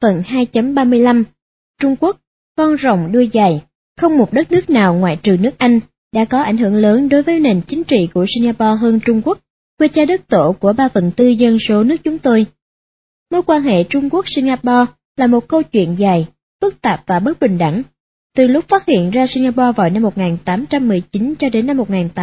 Phần 2.35 Trung Quốc, con rồng đuôi dài. Không một đất nước nào ngoại trừ nước Anh đã có ảnh hưởng lớn đối với nền chính trị của Singapore hơn Trung Quốc, quê cha đất tổ của 3/4 dân số nước chúng tôi. Mối quan hệ Trung Quốc-Singapore là một câu chuyện dài, phức tạp và bất bình đẳng. Từ lúc phát hiện ra Singapore vào năm 1819 cho đến năm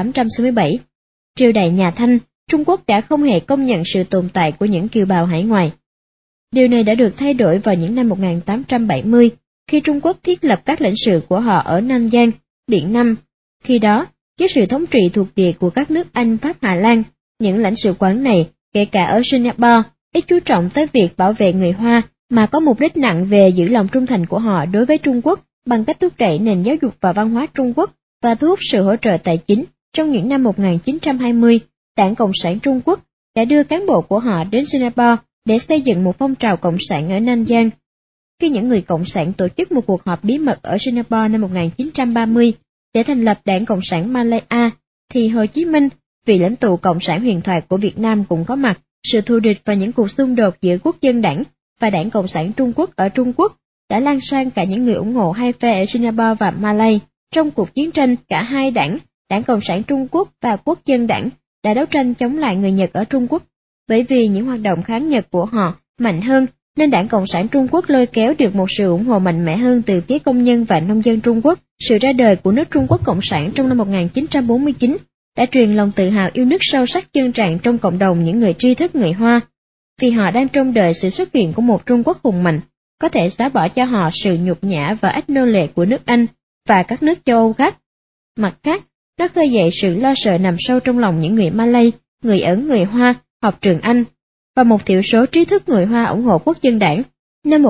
1867, triều đại nhà Thanh, Trung Quốc đã không hề công nhận sự tồn tại của những kiều bào hải ngoại. Điều này đã được thay đổi vào những năm 1870, khi Trung Quốc thiết lập các lãnh sự của họ ở Nam Giang, Biển Nam. Khi đó, dưới sự thống trị thuộc địa của các nước Anh, Pháp, Hà Lan, những lãnh sự quán này, kể cả ở Singapore, ít chú trọng tới việc bảo vệ người Hoa, mà có mục đích nặng về giữ lòng trung thành của họ đối với Trung Quốc bằng cách thúc đẩy nền giáo dục và văn hóa Trung Quốc và thu hút sự hỗ trợ tài chính. Trong những năm 1920, Đảng Cộng sản Trung Quốc đã đưa cán bộ của họ đến Singapore để xây dựng một phong trào cộng sản ở Nam Giang. Khi những người cộng sản tổ chức một cuộc họp bí mật ở Singapore năm 1930 để thành lập Đảng Cộng sản Malaya, thì Hồ Chí Minh, vị lãnh tụ cộng sản huyền thoại của Việt Nam cũng có mặt. Sự thù địch và những cuộc xung đột giữa Quốc dân đảng và Đảng Cộng sản Trung Quốc ở Trung Quốc đã lan sang cả những người ủng hộ hai phe ở Singapore và Malay. Trong cuộc chiến tranh, cả hai đảng, Đảng Cộng sản Trung Quốc và Quốc dân đảng, đã đấu tranh chống lại người Nhật ở Trung Quốc. Bởi vì những hoạt động kháng Nhật của họ mạnh hơn, nên Đảng Cộng sản Trung Quốc lôi kéo được một sự ủng hộ mạnh mẽ hơn từ phía công nhân và nông dân Trung Quốc. Sự ra đời của nước Trung Quốc Cộng sản trong năm 1949 đã truyền lòng tự hào yêu nước sâu sắc chân tràn trong cộng đồng những người tri thức người Hoa, vì họ đang trông đợi sự xuất hiện của một Trung Quốc hùng mạnh, có thể xóa bỏ cho họ sự nhục nhã và ách nô lệ của nước Anh và các nước châu Âu khác. Mặt khác, nó khơi dậy sự lo sợ nằm sâu trong lòng những người Malay, người Ấn, người Hoa, học trường Anh, và một thiểu số trí thức người Hoa ủng hộ Quốc dân đảng. Năm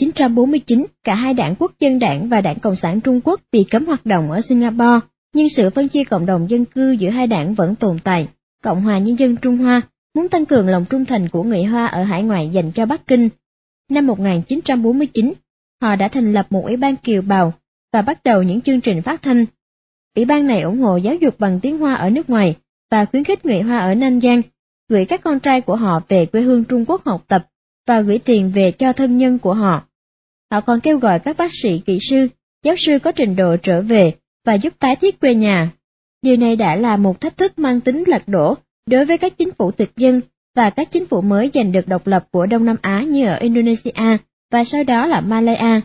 1949, cả hai đảng Quốc dân đảng và Đảng Cộng sản Trung Quốc bị cấm hoạt động ở Singapore, nhưng sự phân chia cộng đồng dân cư giữa hai đảng vẫn tồn tại. Cộng hòa Nhân dân Trung Hoa muốn tăng cường lòng trung thành của người Hoa ở hải ngoại dành cho Bắc Kinh. Năm 1949, họ đã thành lập một ủy ban kiều bào và bắt đầu những chương trình phát thanh. Ủy ban này ủng hộ giáo dục bằng tiếng Hoa ở nước ngoài và khuyến khích người Hoa ở Nam Giang gửi các con trai của họ về quê hương Trung Quốc học tập và gửi tiền về cho thân nhân của họ. Họ còn kêu gọi các bác sĩ, kỹ sư, giáo sư có trình độ trở về và giúp tái thiết quê nhà. Điều này đã là một thách thức mang tính lật đổ đối với các chính phủ thực dân và các chính phủ mới giành được độc lập của Đông Nam Á như ở Indonesia và sau đó là Malaya.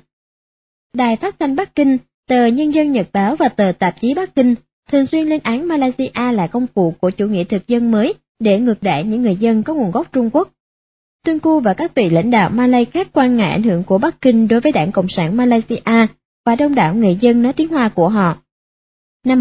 Đài phát thanh Bắc Kinh, tờ Nhân dân Nhật báo và tờ tạp chí Bắc Kinh thường xuyên lên án Malaysia là công cụ của chủ nghĩa thực dân mới để ngược đãi những người dân có nguồn gốc Trung Quốc. Tunku và các vị lãnh đạo Malay khác quan ngại ảnh hưởng của Bắc Kinh đối với Đảng Cộng sản Malaysia và đông đảo người dân nói tiếng Hoa của họ. Năm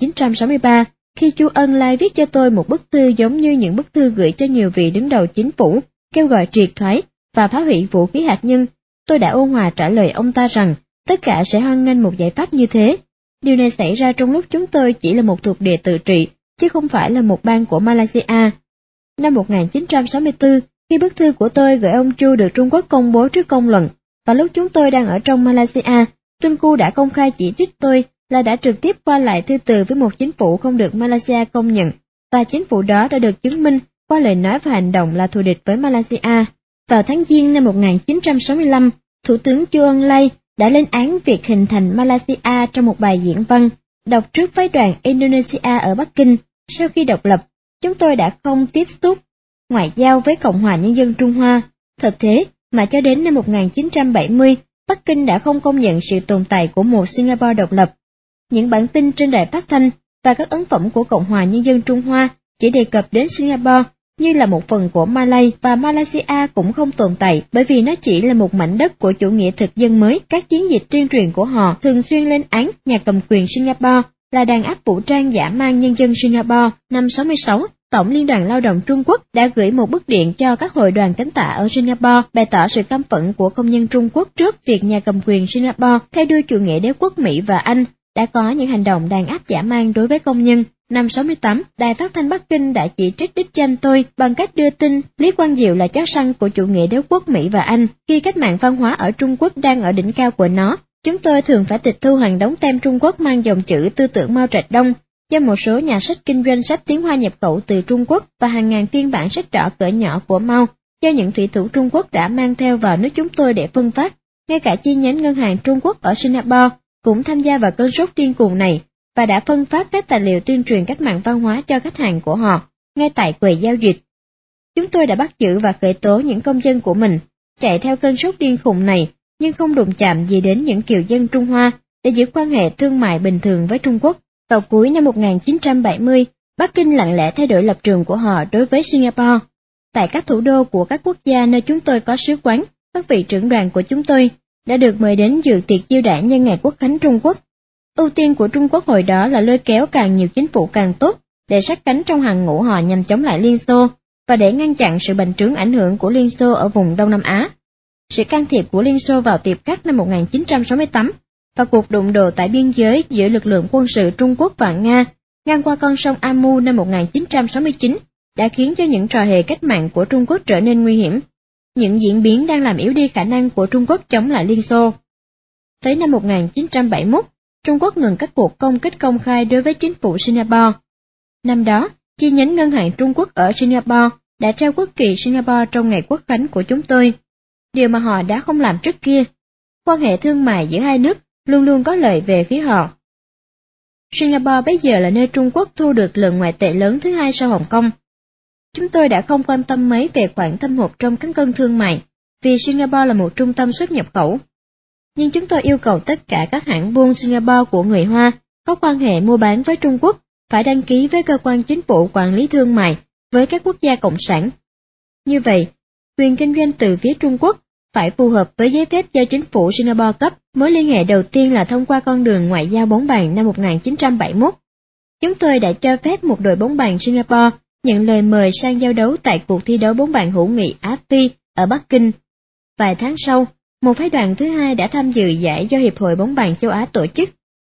1963, khi chú Ân Lai viết cho tôi một bức thư giống như những bức thư gửi cho nhiều vị đứng đầu chính phủ, kêu gọi triệt thoái và phá hủy vũ khí hạt nhân, tôi đã ôn hòa trả lời ông ta rằng tất cả sẽ hoan nghênh một giải pháp như thế. Điều này xảy ra trong lúc chúng tôi chỉ là một thuộc địa tự trị, chứ không phải là một bang của Malaysia. Năm 1964, khi bức thư của tôi gửi ông Chu được Trung Quốc công bố trước công luận, và lúc chúng tôi đang ở trong Malaysia, Tunku đã công khai chỉ trích tôi là đã trực tiếp qua lại thư từ với một chính phủ không được Malaysia công nhận, và chính phủ đó đã được chứng minh qua lời nói và hành động là thù địch với Malaysia. Vào tháng Giêng năm 1965, Thủ tướng Chu Ân Lai đã lên án việc hình thành Malaysia trong một bài diễn văn, đọc trước phái đoàn Indonesia ở Bắc Kinh. Sau khi độc lập, chúng tôi đã không tiếp xúc ngoại giao với Cộng hòa Nhân dân Trung Hoa. Thật thế, mà cho đến năm 1970, Bắc Kinh đã không công nhận sự tồn tại của một Singapore độc lập. Những bản tin trên đài phát thanh và các ấn phẩm của Cộng hòa Nhân dân Trung Hoa chỉ đề cập đến Singapore như là một phần của Malay, và Malaysia cũng không tồn tại bởi vì nó chỉ là một mảnh đất của chủ nghĩa thực dân mới. Các chiến dịch tuyên truyền của họ thường xuyên lên án nhà cầm quyền Singapore là đàn áp vũ trang dã man nhân dân Singapore. Năm 66, Tổng Liên đoàn Lao động Trung Quốc đã gửi một bức điện cho các hội đoàn cánh tả ở Singapore bày tỏ sự căm phẫn của công nhân Trung Quốc trước việc nhà cầm quyền Singapore theo đuôi chủ nghĩa đế quốc Mỹ và Anh đã có những hành động đàn áp dã man đối với công nhân. Năm 68, Đài Phát thanh Bắc Kinh đã chỉ trích đích danh tôi bằng cách đưa tin Lý Quang Diệu là chó săn của chủ nghĩa đế quốc Mỹ và Anh. Khi cách mạng văn hóa ở Trung Quốc đang ở đỉnh cao của nó, chúng tôi thường phải tịch thu hàng đống tem Trung Quốc mang dòng chữ tư tưởng Mao Trạch Đông do một số nhà sách kinh doanh sách tiếng Hoa nhập khẩu từ Trung Quốc và hàng ngàn phiên bản sách đỏ cỡ nhỏ của Mao. do những thủy thủ Trung Quốc đã mang theo vào nước chúng tôi để phân phát. Ngay cả chi nhánh ngân hàng Trung Quốc ở Singapore cũng tham gia vào cơn sốt điên cuồng này và đã phân phát các tài liệu tuyên truyền cách mạng văn hóa cho khách hàng của họ ngay tại quầy giao dịch. Chúng tôi đã bắt giữ và khởi tố những công dân của mình chạy theo cơn sốt điên khùng này, nhưng không đụng chạm gì đến những kiều dân Trung Hoa để giữ quan hệ thương mại bình thường với Trung Quốc. Vào cuối năm 1970, Bắc Kinh lặng lẽ thay đổi lập trường của họ đối với Singapore. Tại các thủ đô của các quốc gia nơi chúng tôi có sứ quán, các vị trưởng đoàn của chúng tôi đã được mời đến dự tiệc chiêu đãi nhân ngày Quốc khánh Trung Quốc. Ưu tiên của Trung Quốc hồi đó là lôi kéo càng nhiều chính phủ càng tốt để sát cánh trong hàng ngũ họ nhằm chống lại Liên Xô và để ngăn chặn sự bành trướng ảnh hưởng của Liên Xô ở vùng Đông Nam Á. Sự can thiệp của Liên Xô vào Tiệp Khắc năm 1968 và cuộc đụng độ tại biên giới giữa lực lượng quân sự Trung Quốc và Nga ngang qua con sông Amu năm 1969 đã khiến cho những trò hề cách mạng của Trung Quốc trở nên nguy hiểm. Những diễn biến đang làm yếu đi khả năng của Trung Quốc chống lại Liên Xô. Tới năm 1971, Trung Quốc ngừng các cuộc công kích công khai đối với chính phủ Singapore. Năm đó, chi nhánh ngân hàng Trung Quốc ở Singapore đã treo quốc kỳ Singapore trong ngày Quốc khánh của chúng tôi, điều mà họ đã không làm trước kia. Quan hệ thương mại giữa hai nước luôn luôn có lợi về phía họ. Singapore bây giờ là nơi Trung Quốc thu được lượng ngoại tệ lớn thứ hai sau Hồng Kông. Chúng tôi đã không quan tâm mấy về khoản thâm hụt trong cán cân thương mại, vì Singapore là một trung tâm xuất nhập khẩu. Nhưng chúng tôi yêu cầu tất cả các hãng buôn Singapore của người Hoa có quan hệ mua bán với Trung Quốc phải đăng ký với cơ quan chính phủ quản lý thương mại với các quốc gia cộng sản. Như vậy, quyền kinh doanh từ phía Trung Quốc phải phù hợp với giấy phép do chính phủ Singapore cấp. Mối liên hệ đầu tiên là thông qua con đường ngoại giao bóng bàn năm 1971. Chúng tôi đã cho phép một đội bóng bàn Singapore nhận lời mời sang giao đấu tại cuộc thi đấu bóng bàn hữu nghị Á-Phi ở Bắc Kinh. Vài tháng sau, một phái đoàn thứ hai đã tham dự giải do Hiệp hội bóng bàn châu Á tổ chức.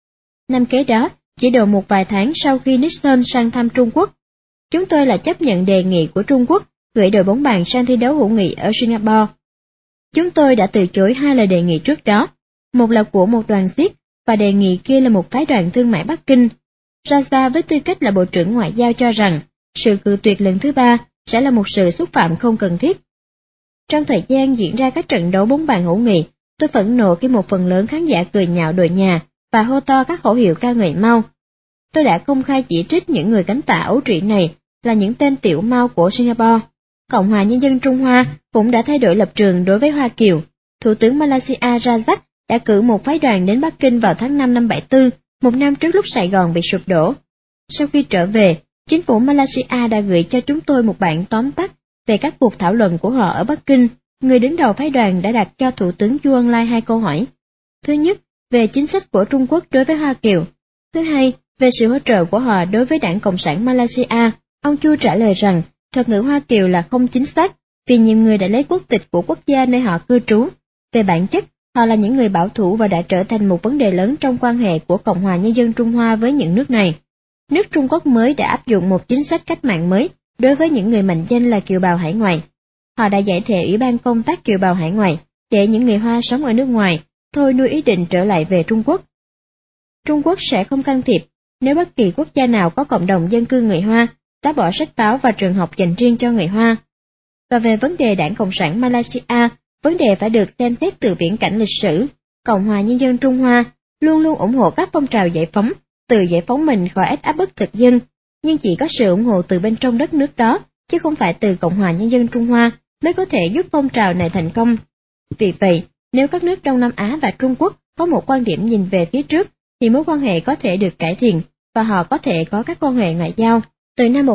Năm kế đó, chỉ độ một vài tháng sau khi Nixon sang thăm Trung Quốc, chúng tôi là chấp nhận đề nghị của Trung Quốc gửi đội bóng bàn sang thi đấu hữu nghị ở Singapore. Chúng tôi đã từ chối hai lời đề nghị trước đó, một là của một đoàn xiếc và đề nghị kia là một phái đoàn thương mại Bắc Kinh. Raza với tư cách là Bộ trưởng Ngoại giao cho rằng sự cự tuyệt lần thứ ba sẽ là một sự xúc phạm không cần thiết. Trong thời gian diễn ra các trận đấu bóng bàn hữu nghị, tôi phẫn nộ khi một phần lớn khán giả cười nhạo đội nhà và hô to các khẩu hiệu ca ngợi Mao. Tôi đã công khai chỉ trích những người cánh tả ấu trĩ này là những tên tiểu Mao của Singapore. Cộng hòa Nhân dân Trung Hoa cũng đã thay đổi lập trường đối với Hoa Kiều. Thủ tướng Malaysia Rajak đã cử một phái đoàn đến Bắc Kinh vào tháng 5 năm 74, một năm trước lúc Sài Gòn bị sụp đổ. Sau khi trở về, chính phủ Malaysia đã gửi cho chúng tôi một bản tóm tắt về các cuộc thảo luận của họ ở Bắc Kinh. Người đứng đầu phái đoàn đã đặt cho Thủ tướng Chu Ân Lai hai câu hỏi. Thứ nhất, về chính sách của Trung Quốc đối với Hoa Kiều. Thứ hai, về sự hỗ trợ của họ đối với Đảng Cộng sản Malaysia. Ông Chu trả lời rằng, thuật ngữ Hoa Kiều là không chính xác, vì nhiều người đã lấy quốc tịch của quốc gia nơi họ cư trú. Về bản chất, họ là những người bảo thủ và đã trở thành một vấn đề lớn trong quan hệ của Cộng hòa Nhân dân Trung Hoa với những nước này. Nước Trung Quốc mới đã áp dụng một chính sách cách mạng mới đối với những người mệnh danh là kiều bào hải ngoại. Họ đã giải thể Ủy ban công tác kiều bào hải ngoại để những người Hoa sống ở nước ngoài thôi nuôi ý định trở lại về Trung Quốc. Trung Quốc sẽ không can thiệp nếu bất kỳ quốc gia nào có cộng đồng dân cư người Hoa đã bỏ sách báo và trường học dành riêng cho người Hoa. Và về vấn đề Đảng Cộng sản Malaysia, vấn đề phải được xem xét từ viễn cảnh lịch sử. Cộng hòa Nhân dân Trung Hoa luôn luôn ủng hộ các phong trào giải phóng, từ giải phóng mình khỏi ách áp bức thực dân, nhưng chỉ có sự ủng hộ từ bên trong đất nước đó, chứ không phải từ Cộng hòa Nhân dân Trung Hoa mới có thể giúp phong trào này thành công. Vì vậy, nếu các nước Đông Nam Á và Trung Quốc có một quan điểm nhìn về phía trước, thì mối quan hệ có thể được cải thiện, và họ có thể có các quan hệ ngoại giao. Từ năm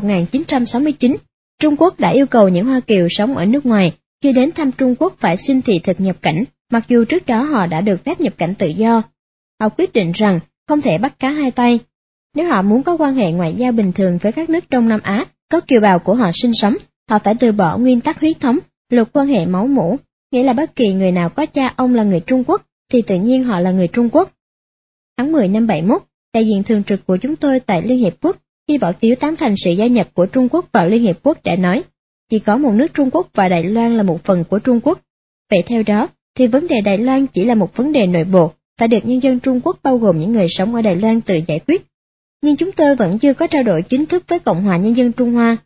1969, Trung Quốc đã yêu cầu những Hoa Kiều sống ở nước ngoài khi đến thăm Trung Quốc phải xin thị thực nhập cảnh, mặc dù trước đó họ đã được phép nhập cảnh tự do. Họ quyết định rằng không thể bắt cá hai tay. Nếu họ muốn có quan hệ ngoại giao bình thường với các nước Đông Nam Á có kiều bào của họ sinh sống, họ phải từ bỏ nguyên tắc huyết thống, luật quan hệ máu mủ, nghĩa là bất kỳ người nào có cha ông là người Trung Quốc thì tự nhiên họ là người Trung Quốc. Tháng 10 năm 71, đại diện thường trực của chúng tôi tại Liên Hiệp Quốc khi bỏ phiếu tán thành sự gia nhập của Trung Quốc vào Liên Hiệp Quốc đã nói, chỉ có một nước Trung Quốc và Đài Loan là một phần của Trung Quốc. Vậy theo đó, thì vấn đề Đài Loan chỉ là một vấn đề nội bộ, phải được nhân dân Trung Quốc bao gồm những người sống ở Đài Loan tự giải quyết. Nhưng chúng tôi vẫn chưa có trao đổi chính thức với Cộng hòa Nhân dân Trung Hoa.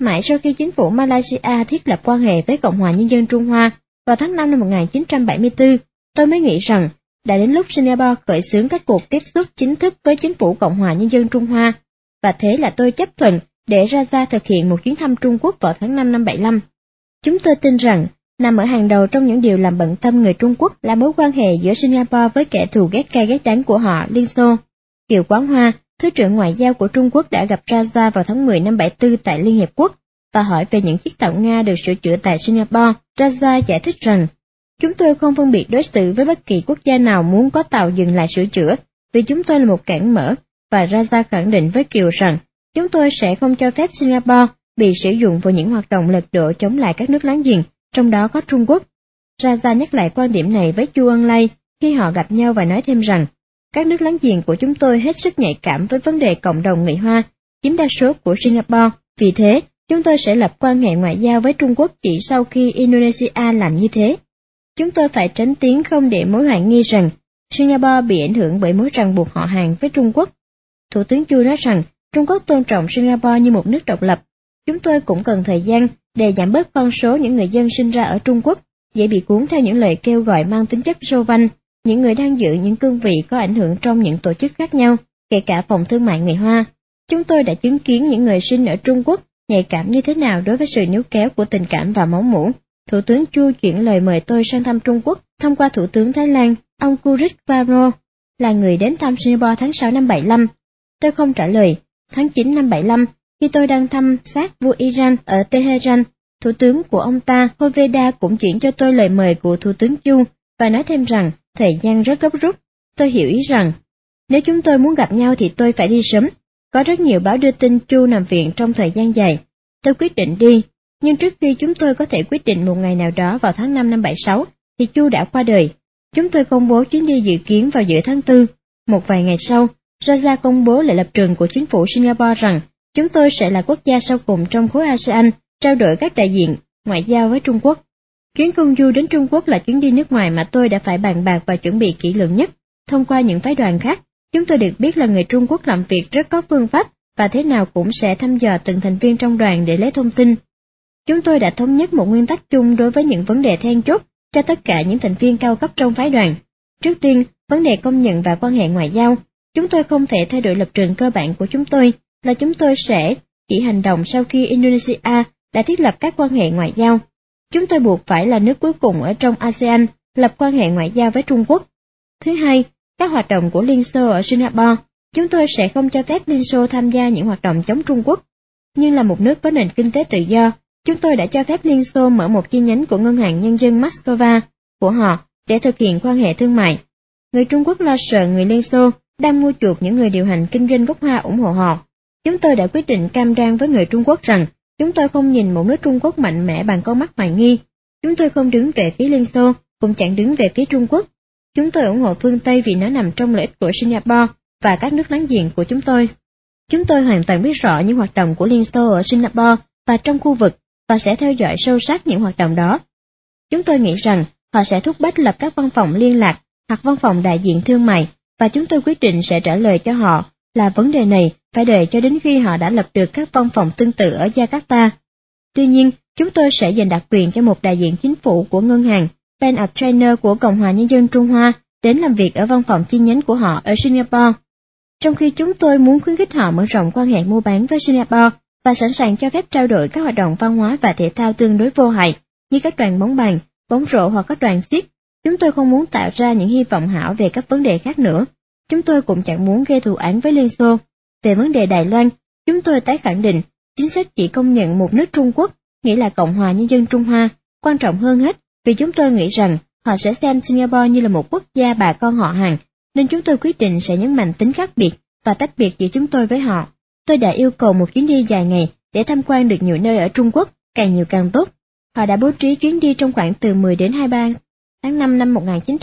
Mãi sau khi chính phủ Malaysia thiết lập quan hệ với Cộng hòa Nhân dân Trung Hoa vào tháng 5 năm 1974, tôi mới nghĩ rằng đã đến lúc Singapore khởi xướng các cuộc tiếp xúc chính thức với chính phủ Cộng hòa Nhân dân Trung Hoa, và thế là tôi chấp thuận để Raja thực hiện một chuyến thăm Trung Quốc vào tháng 5 năm 75. Chúng tôi tin rằng, nằm ở hàng đầu trong những điều làm bận tâm người Trung Quốc là mối quan hệ giữa Singapore với kẻ thù ghét cay ghét đắng của họ, Liên Xô. Kiều Quán Hoa, Thứ trưởng Ngoại giao của Trung Quốc đã gặp Raja vào tháng 10 năm 74 tại Liên Hiệp Quốc và hỏi về những chiếc tàu Nga được sửa chữa tại Singapore. Raja giải thích rằng, chúng tôi không phân biệt đối xử với bất kỳ quốc gia nào muốn có tàu dừng lại sửa chữa, vì chúng tôi là một cảng mở, và Raja khẳng định với Kiều rằng, chúng tôi sẽ không cho phép Singapore bị sử dụng vào những hoạt động lật đổ chống lại các nước láng giềng, trong đó có Trung Quốc. Raja nhắc lại quan điểm này với Chu Ân Lai khi họ gặp nhau và nói thêm rằng, các nước láng giềng của chúng tôi hết sức nhạy cảm với vấn đề cộng đồng người Hoa, chiếm đa số của Singapore, vì thế, chúng tôi sẽ lập quan hệ ngoại giao với Trung Quốc chỉ sau khi Indonesia làm như thế. Chúng tôi phải tránh tiếng không để mối hoài nghi rằng Singapore bị ảnh hưởng bởi mối ràng buộc họ hàng với Trung Quốc. Thủ tướng Chu nói rằng Trung Quốc tôn trọng Singapore như một nước độc lập. Chúng tôi cũng cần thời gian để giảm bớt con số những người dân sinh ra ở Trung Quốc, dễ bị cuốn theo những lời kêu gọi mang tính chất rô vanh, những người đang giữ những cương vị có ảnh hưởng trong những tổ chức khác nhau, kể cả phòng thương mại người Hoa. Chúng tôi đã chứng kiến những người sinh ở Trung Quốc nhạy cảm như thế nào đối với sự níu kéo của tình cảm và máu mủ. Thủ tướng Chu chuyển lời mời tôi sang thăm Trung Quốc thông qua Thủ tướng Thái Lan, ông Kurit Varo, là người đến thăm Singapore tháng 6 năm 75. Tôi không trả lời. Tháng 9 năm 75, khi tôi đang thăm sát vua Iran ở Tehran, thủ tướng của ông ta, Hoveda, cũng chuyển cho tôi lời mời của Thủ tướng Chu và nói thêm rằng thời gian rất gấp rút. Tôi hiểu ý rằng, nếu chúng tôi muốn gặp nhau thì tôi phải đi sớm. Có rất nhiều báo đưa tin Chu nằm viện trong thời gian dài. Tôi quyết định đi, nhưng trước khi chúng tôi có thể quyết định một ngày nào đó vào tháng 5 năm 76, thì Chu đã qua đời. Chúng tôi công bố chuyến đi dự kiến vào giữa tháng 4. Một vài ngày sau, Raja công bố lại lập trường của chính phủ Singapore rằng chúng tôi sẽ là quốc gia sau cùng trong khối ASEAN trao đổi các đại diện ngoại giao với Trung Quốc. Chuyến công du đến Trung Quốc là chuyến đi nước ngoài mà tôi đã phải bàn bạc và chuẩn bị kỹ lưỡng nhất. Thông qua những phái đoàn khác, chúng tôi được biết là người Trung Quốc làm việc rất có phương pháp và thế nào cũng sẽ thăm dò từng thành viên trong đoàn để lấy thông tin. Chúng tôi đã thống nhất một nguyên tắc chung đối với những vấn đề then chốt cho tất cả những thành viên cao cấp trong phái đoàn. Trước tiên, vấn đề công nhận và quan hệ ngoại giao. Chúng tôi không thể thay đổi lập trường cơ bản của chúng tôi là chúng tôi sẽ chỉ hành động sau khi Indonesia đã thiết lập các quan hệ ngoại giao. Chúng tôi buộc phải là nước cuối cùng ở trong ASEAN lập quan hệ ngoại giao với Trung Quốc. Thứ hai, các hoạt động của Liên Xô ở Singapore. Chúng tôi sẽ không cho phép Liên Xô tham gia những hoạt động chống Trung Quốc. Nhưng là một nước có nền kinh tế tự do, chúng tôi đã cho phép Liên Xô mở một chi nhánh của Ngân hàng Nhân dân Moscow của họ để thực hiện quan hệ thương mại. Người Trung Quốc lo sợ người Liên Xô đang mua chuộc những người điều hành kinh doanh gốc Hoa ủng hộ họ. Chúng tôi đã quyết định cam đoan với người Trung Quốc rằng chúng tôi không nhìn một nước Trung Quốc mạnh mẽ bằng con mắt hoài nghi. Chúng tôi không đứng về phía Liên Xô, cũng chẳng đứng về phía Trung Quốc. Chúng tôi ủng hộ phương Tây vì nó nằm trong lợi ích của Singapore và các nước láng giềng của chúng tôi. Chúng tôi hoàn toàn biết rõ những hoạt động của Liên Xô ở Singapore và trong khu vực và sẽ theo dõi sâu sát những hoạt động đó. Chúng tôi nghĩ rằng họ sẽ thúc bách lập các văn phòng liên lạc hoặc văn phòng đại diện thương mại và chúng tôi quyết định sẽ trả lời cho họ là vấn đề này phải đợi cho đến khi họ đã lập được các văn phòng tương tự ở Jakarta. Tuy nhiên, chúng tôi sẽ dành đặc quyền cho một đại diện chính phủ của ngân hàng Bank of China của Cộng hòa Nhân dân Trung Hoa đến làm việc ở văn phòng chi nhánh của họ ở Singapore. Trong khi chúng tôi muốn khuyến khích họ mở rộng quan hệ mua bán với Singapore và sẵn sàng cho phép trao đổi các hoạt động văn hóa và thể thao tương đối vô hại như các đoàn bóng bàn, bóng rổ hoặc các đoàn xiếc, chúng tôi không muốn tạo ra những hy vọng hão về các vấn đề khác nữa. Chúng tôi cũng chẳng muốn gây thù án với Liên Xô. Về vấn đề Đài Loan, chúng tôi tái khẳng định chính sách chỉ công nhận một nước Trung Quốc, nghĩa là Cộng hòa Nhân dân Trung Hoa, quan trọng hơn hết vì chúng tôi nghĩ rằng họ sẽ xem Singapore như là một quốc gia bà con họ hàng, nên chúng tôi quyết định sẽ nhấn mạnh tính khác biệt và tách biệt giữa chúng tôi với họ. Tôi đã yêu cầu một chuyến đi dài ngày để tham quan được nhiều nơi ở Trung Quốc, càng nhiều càng tốt. Họ đã bố trí chuyến đi trong khoảng từ 10 đến 23 tháng 5 năm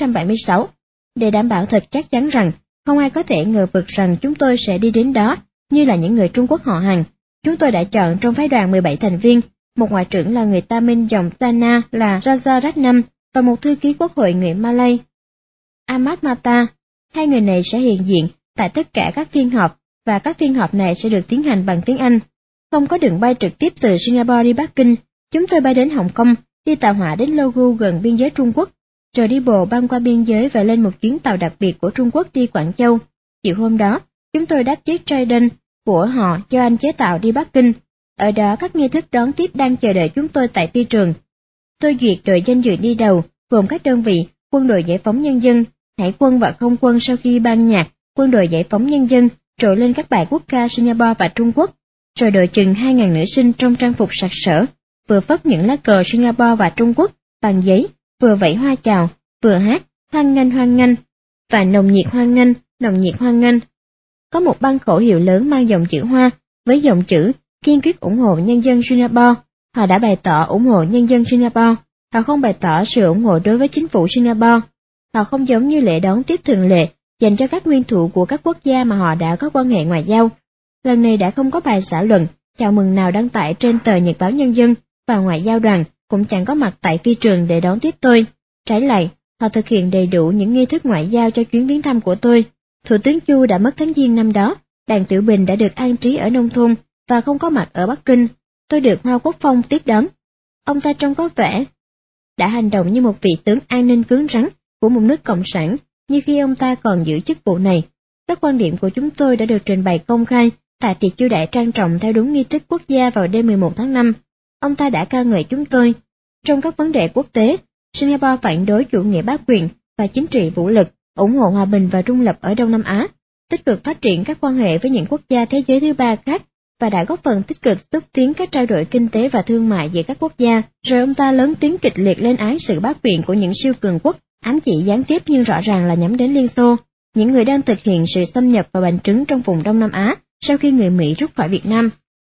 1976, để đảm bảo thật chắc chắn rằng không ai có thể ngờ vực rằng chúng tôi sẽ đi đến đó như là những người Trung Quốc họ hàng. Chúng tôi đã chọn trong phái đoàn 17 thành viên, một ngoại trưởng là người Tamil dòng Sana là Rajaratnam và một thư ký quốc hội người Malay, Ahmad Mata. Hai người này sẽ hiện diện tại tất cả các phiên họp và các phiên họp này sẽ được tiến hành bằng tiếng Anh. Không có đường bay trực tiếp từ Singapore đi Bắc Kinh, chúng tôi bay đến Hồng Kông, đi tàu hỏa đến Logu gần biên giới Trung Quốc, rồi đi bộ băng qua biên giới và lên một chuyến tàu đặc biệt của Trung Quốc đi Quảng Châu. Chiều hôm đó, chúng tôi đáp chiếc Trident của họ do anh chế tạo đi Bắc Kinh. Ở đó các nghi thức đón tiếp đang chờ đợi chúng tôi tại phi trường. Tôi duyệt đội danh dự đi đầu, gồm các đơn vị Quân đội Giải phóng Nhân dân, Hải quân và Không quân sau khi ban nhạc Quân đội Giải phóng Nhân dân trội lên các bài quốc ca Singapore và Trung Quốc, rồi đội chừng 2.000 nữ sinh trong trang phục sặc sỡ, vừa phất những lá cờ Singapore và Trung Quốc bằng giấy, vừa vẫy hoa chào, vừa hát hoan nghênh và nồng nhiệt hoan nghênh. Có một băng khẩu hiệu lớn mang dòng chữ Hoa với dòng chữ kiên quyết ủng hộ nhân dân Singapore. Họ đã bày tỏ ủng hộ nhân dân Singapore. Họ không bày tỏ sự ủng hộ đối với chính phủ Singapore. Họ không giống như lễ đón tiếp thường lệ dành cho các nguyên thủ của các quốc gia mà họ đã có quan hệ ngoại giao. Lần này đã không có bài xã luận, chào mừng nào đăng tải trên tờ Nhật báo Nhân dân, và ngoại giao đoàn cũng chẳng có mặt tại phi trường để đón tiếp tôi. Trái lại, họ thực hiện đầy đủ những nghi thức ngoại giao cho chuyến viếng thăm của tôi. Thủ tướng Chu đã mất tháng Giêng năm đó, Đàn Tiểu Bình đã được an trí ở nông thôn và không có mặt ở Bắc Kinh. Tôi được Hoa Quốc Phong tiếp đón. Ông ta trông có vẻ đã hành động như một vị tướng an ninh cứng rắn của một nước cộng sản, như khi ông ta còn giữ chức vụ này. Các quan điểm của chúng tôi đã được trình bày công khai tại tiệc chiêu đãi trang trọng theo đúng nghi thức quốc gia vào đêm 11 tháng 5. Ông ta đã ca ngợi chúng tôi. Trong các vấn đề quốc tế, Singapore phản đối chủ nghĩa bá quyền và chính trị vũ lực, ủng hộ hòa bình và trung lập ở Đông Nam Á, tích cực phát triển các quan hệ với những quốc gia thế giới thứ ba khác, và đã góp phần tích cực xúc tiến các trao đổi kinh tế và thương mại giữa các quốc gia. Rồi ông ta lớn tiếng kịch liệt lên án sự bá quyền của những siêu cường quốc, ám chỉ gián tiếp nhưng rõ ràng là nhắm đến Liên Xô, những người đang thực hiện sự xâm nhập và bành trướng trong vùng Đông Nam Á sau khi người Mỹ rút khỏi Việt Nam.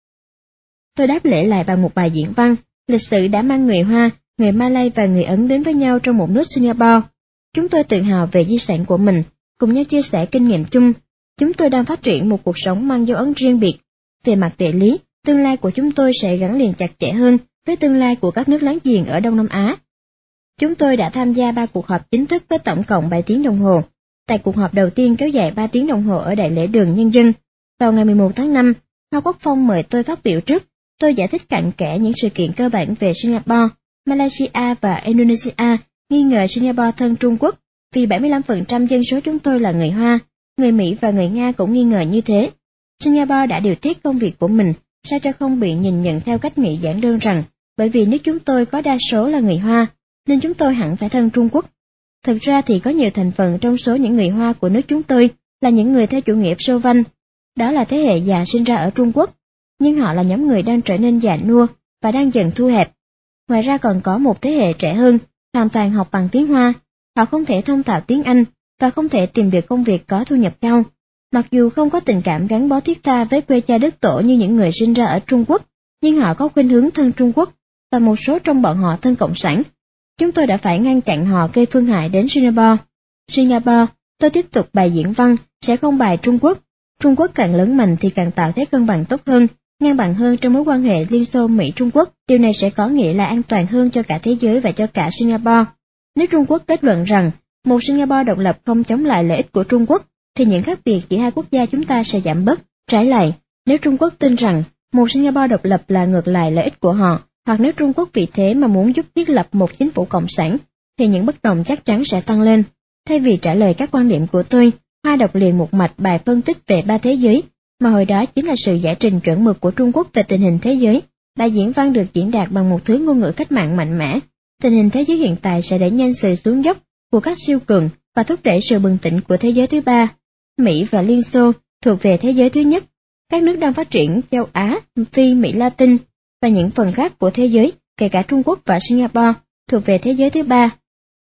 Tôi đáp lễ lại bằng một bài diễn văn. Lịch sử đã mang người Hoa, người Malay và người Ấn đến với nhau trong một nước Singapore. Chúng tôi tự hào về di sản của mình, cùng nhau chia sẻ kinh nghiệm chung. Chúng tôi đang phát triển một cuộc sống mang dấu ấn riêng biệt. Về mặt địa lý, tương lai của chúng tôi sẽ gắn liền chặt chẽ hơn với tương lai của các nước láng giềng ở Đông Nam Á. Chúng tôi đã tham gia 3 cuộc họp chính thức với tổng cộng 7 tiếng đồng hồ. Tại cuộc họp đầu tiên kéo dài 3 tiếng đồng hồ ở Đại lễ đường Nhân dân, vào ngày 11 tháng 5, Hoa Quốc Phong mời tôi phát biểu trước. Tôi giải thích cặn kẽ những sự kiện cơ bản về Singapore, Malaysia và Indonesia nghi ngờ Singapore thân Trung Quốc, vì 75% dân số chúng tôi là người Hoa, người Mỹ và người Nga cũng nghi ngờ như thế. Singapore đã điều tiết công việc của mình, sao cho không bị nhìn nhận theo cách nghĩ giản đơn rằng, bởi vì nước chúng tôi có đa số là người Hoa, nên chúng tôi hẳn phải thân Trung Quốc. Thực ra thì có nhiều thành phần trong số những người Hoa của nước chúng tôi là những người theo chủ nghĩa Sô Văn, đó là thế hệ già sinh ra ở Trung Quốc, nhưng họ là nhóm người đang trở nên già nua và đang dần thu hẹp. Ngoài ra còn có một thế hệ trẻ hơn, hoàn toàn học bằng tiếng Hoa, họ không thể thông thạo tiếng Anh và không thể tìm được công việc có thu nhập cao. Mặc dù không có tình cảm gắn bó thiết tha với quê cha đất tổ như những người sinh ra ở Trung Quốc, nhưng họ có khuynh hướng thân Trung Quốc, và một số trong bọn họ thân Cộng sản. Chúng tôi đã phải ngăn chặn họ gây phương hại đến Singapore. Singapore, tôi tiếp tục bài diễn văn, sẽ không bài Trung Quốc. Trung Quốc càng lớn mạnh thì càng tạo thế cân bằng tốt hơn, ngang bằng hơn trong mối quan hệ Liên Xô Mỹ-Trung Quốc. Điều này sẽ có nghĩa là an toàn hơn cho cả thế giới và cho cả Singapore. Nếu Trung Quốc kết luận rằng một Singapore độc lập không chống lại lợi ích của Trung Quốc, thì những khác biệt giữa hai quốc gia chúng ta sẽ giảm bớt. Trái lại, nếu Trung Quốc tin rằng một Singapore độc lập là ngược lại lợi ích của họ, hoặc nếu Trung Quốc vì thế mà muốn giúp thiết lập một chính phủ cộng sản, thì những bất đồng chắc chắn sẽ tăng lên. Thay vì trả lời các quan điểm của tôi, Hoa đọc liền một mạch bài phân tích về 3 thế giới, mà hồi đó chính là sự giải trình chuẩn mực của Trung Quốc về tình hình thế giới. Bài diễn văn được diễn đạt bằng một thứ ngôn ngữ cách mạng mạnh mẽ. Tình hình thế giới hiện tại sẽ đẩy nhanh sự xuống dốc của các siêu cường và thúc đẩy sự bừng tỉnh của thế giới thứ ba. Mỹ và Liên Xô thuộc về thế giới thứ nhất. Các nước đang phát triển châu Á, Phi Mỹ Latin và những phần khác của thế giới, kể cả Trung Quốc và Singapore, thuộc về thế giới thứ ba.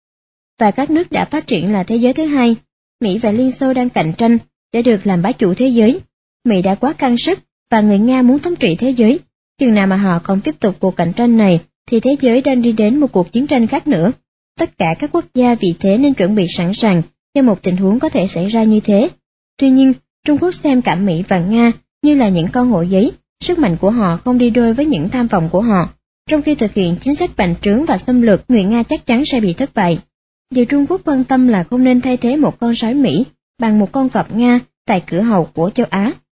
Và các nước đã phát triển là thế giới thứ hai. Mỹ và Liên Xô đang cạnh tranh để được làm bá chủ thế giới. Mỹ đã quá căng sức và người Nga muốn thống trị thế giới. Chừng nào mà họ còn tiếp tục cuộc cạnh tranh này thì thế giới đang đi đến một cuộc chiến tranh khác nữa. Tất cả các quốc gia vì thế nên chuẩn bị sẵn sàng cho một tình huống có thể xảy ra như thế. Tuy nhiên, Trung Quốc xem cả Mỹ và Nga như là những con hổ giấy, sức mạnh của họ không đi đôi với những tham vọng của họ. Trong khi thực hiện chính sách bành trướng và xâm lược, người Nga chắc chắn sẽ bị thất bại. Điều Trung Quốc quan tâm là không nên thay thế một con sói Mỹ bằng một con cọp Nga tại cửa hầu của châu Á.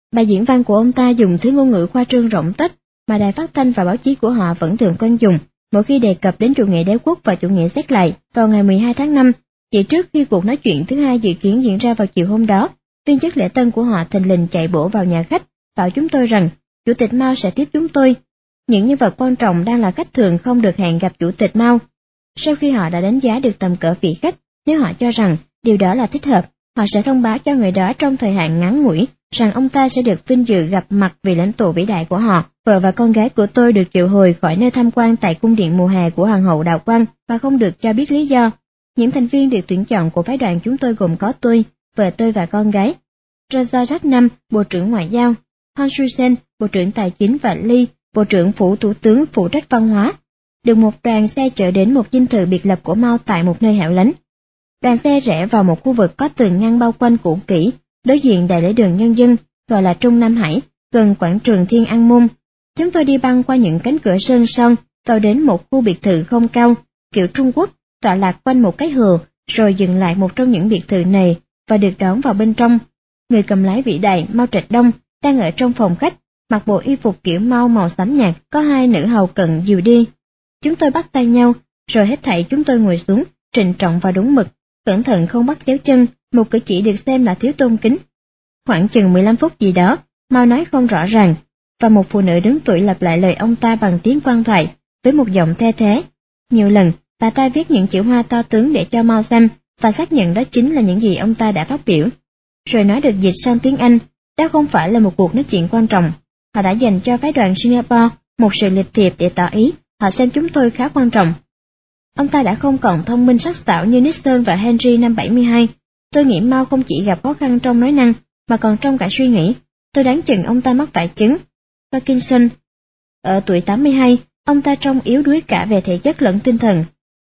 Bài diễn văn của ông ta dùng thứ ngôn ngữ khoa trương rỗng tuếch mà đài phát thanh và báo chí của họ vẫn thường quen dùng mỗi khi đề cập đến chủ nghĩa đế quốc và chủ nghĩa xét lại. Vào ngày 12 tháng 5, chỉ trước khi cuộc nói chuyện thứ hai dự kiến diễn ra vào chiều hôm đó, viên chức lễ tân của họ thình lình chạy bổ vào nhà khách, bảo chúng tôi rằng Chủ tịch Mao sẽ tiếp chúng tôi. Những nhân vật quan trọng đang là khách thường không được hẹn gặp Chủ tịch Mao. Sau khi họ đã đánh giá được tầm cỡ vị khách, nếu họ cho rằng điều đó là thích hợp, họ sẽ thông báo cho người đó trong thời hạn ngắn ngủi rằng ông ta sẽ được vinh dự gặp mặt vị lãnh tụ vĩ đại của họ. Vợ và con gái của tôi được triệu hồi khỏi nơi tham quan tại cung điện mùa hè của Hoàng hậu Đào Quang và không được cho biết lý do. Những thành viên được tuyển chọn của phái đoàn chúng tôi gồm có tôi, vợ tôi và con gái, Raja Ratnam, Bộ trưởng Ngoại giao, Han Sui-sen, Bộ trưởng Tài chính và Lee, Bộ trưởng Phủ Thủ tướng phụ trách văn hóa. Được một đoàn xe chở đến một dinh thự biệt lập của Mao tại một nơi hẻo lánh. Đoàn xe rẽ vào một khu vực có tường ngăn bao quanh cũ kỹ, đối diện đại lễ đường nhân dân, gọi là Trung Nam Hải, gần quảng trường Thiên An Môn. Chúng tôi đi băng qua những cánh cửa sơn son, vào đến một khu biệt thự không cao, kiểu Trung Quốc, tọa lạc quanh một cái hồ, rồi dừng lại một trong những biệt thự này và được đón vào bên trong. Người cầm lái vĩ đại Mao Trạch Đông đang ở trong phòng khách, mặc bộ y phục kiểu Mao màu xám nhạt, có hai nữ hầu cận dìu đi. Chúng tôi bắt tay nhau, rồi hết thảy chúng tôi ngồi xuống, trịnh trọng và đúng mực, cẩn thận không bắt chéo chân, một cử chỉ được xem là thiếu tôn kính. Khoảng chừng 15 phút gì đó, Mao nói không rõ ràng, và một phụ nữ đứng tuổi lặp lại lời ông ta bằng tiếng quan thoại, với một giọng the thế. Nhiều lần, bà ta viết những chữ hoa to tướng để cho Mao xem, và xác nhận đó chính là những gì ông ta đã phát biểu. Rồi nói được dịch sang tiếng Anh, đó không phải là một cuộc nói chuyện quan trọng. Họ đã dành cho phái đoàn Singapore một sự lịch thiệp để tỏ ý họ xem chúng tôi khá quan trọng. Ông ta đã không còn thông minh sắc sảo như Nixon và Henry năm 72. Tôi nghĩ Mao không chỉ gặp khó khăn trong nói năng, mà còn trong cả suy nghĩ. Tôi đoán chừng ông ta mắc phải chứng Parkinson. Ở tuổi 82, ông ta trông yếu đuối cả về thể chất lẫn tinh thần.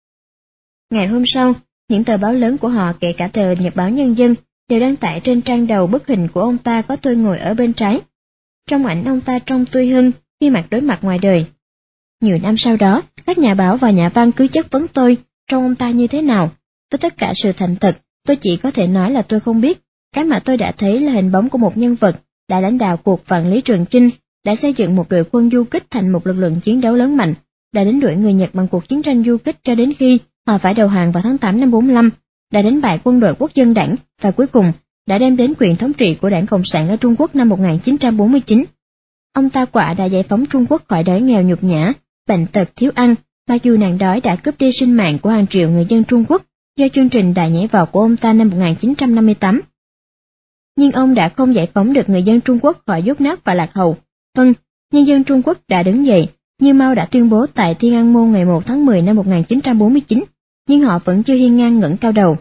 Ngày hôm sau, những tờ báo lớn của họ, kể cả tờ Nhật báo Nhân dân, đều đăng tải trên trang đầu bức hình của ông ta có tôi ngồi ở bên trái. Trong ảnh ông ta trông tươi hơn khi mặt đối mặt ngoài đời. Nhiều năm sau đó, các nhà báo và nhà văn cứ chất vấn tôi, trông ông ta như thế nào. Với tất cả sự thành thật, tôi chỉ có thể nói là tôi không biết. Cái mà tôi đã thấy là hình bóng của một nhân vật đã lãnh đạo cuộc vạn lý trường chinh, đã xây dựng một đội quân du kích thành một lực lượng chiến đấu lớn mạnh, đã đánh đuổi người Nhật bằng cuộc chiến tranh du kích cho đến khi họ phải đầu hàng vào tháng 8 năm 45, đã đánh bại quân đội quốc dân đảng và cuối cùng đã đem đến quyền thống trị của Đảng Cộng sản ở Trung Quốc năm 1949. Ông ta quả đã giải phóng Trung Quốc khỏi đói nghèo nhục nhã, bệnh tật, thiếu ăn, mặc dù nạn đói đã cướp đi sinh mạng của hàng triệu người dân Trung Quốc do chương trình đại nhảy vọt của ông ta năm 1958. Nhưng ông đã không giải phóng được người dân Trung Quốc khỏi dốt nát và lạc hậu. Vâng, nhân dân Trung Quốc đã đứng dậy, như Mao đã tuyên bố tại Thiên An Môn ngày 1 tháng 10 năm 1949, nhưng họ vẫn chưa hiên ngang ngẩng cao đầu.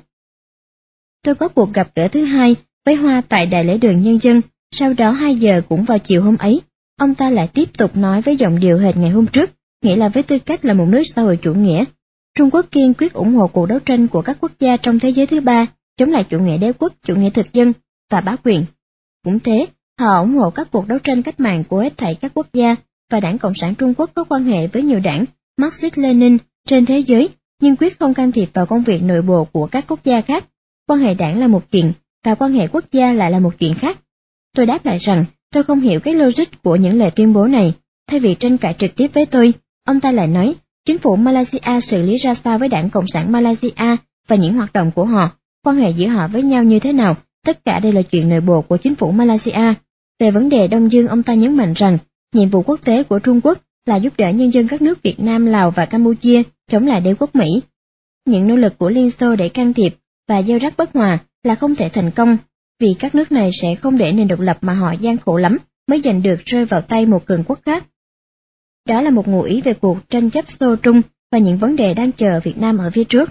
Tôi có cuộc gặp gỡ thứ hai với Hoa tại Đại lễ đường Nhân dân, sau đó 2 giờ cũng vào chiều hôm ấy, ông ta lại tiếp tục nói với giọng điệu hệt ngày hôm trước, nghĩa là với tư cách là một nước xã hội chủ nghĩa. Trung Quốc kiên quyết ủng hộ cuộc đấu tranh của các quốc gia trong thế giới thứ ba, chống lại chủ nghĩa đế quốc, chủ nghĩa thực dân và bá quyền. Cũng thế, họ ủng hộ các cuộc đấu tranh cách mạng của hết thảy các quốc gia, và Đảng Cộng sản Trung Quốc có quan hệ với nhiều đảng Marxist-Lenin trên thế giới, nhưng quyết không can thiệp vào công việc nội bộ của các quốc gia khác. Quan hệ đảng là một chuyện, và quan hệ quốc gia lại là một chuyện khác. Tôi đáp lại rằng, tôi không hiểu cái logic của những lời tuyên bố này. Thay vì tranh cãi trực tiếp với tôi, ông ta lại nói, chính phủ Malaysia xử lý ra sao với Đảng Cộng sản Malaysia và những hoạt động của họ, quan hệ giữa họ với nhau như thế nào, tất cả đều là chuyện nội bộ của chính phủ Malaysia. Về vấn đề Đông Dương, ông ta nhấn mạnh rằng, nhiệm vụ quốc tế của Trung Quốc là giúp đỡ nhân dân các nước Việt Nam, Lào và Campuchia chống lại đế quốc Mỹ. Những nỗ lực của Liên Xô để can thiệp và gieo rắc bất hòa là không thể thành công, vì các nước này sẽ không để nền độc lập mà họ gian khổ lắm mới giành được rơi vào tay một cường quốc khác. Đó là một ngụ ý về cuộc tranh chấp Xô-Trung và những vấn đề đang chờ Việt Nam ở phía trước.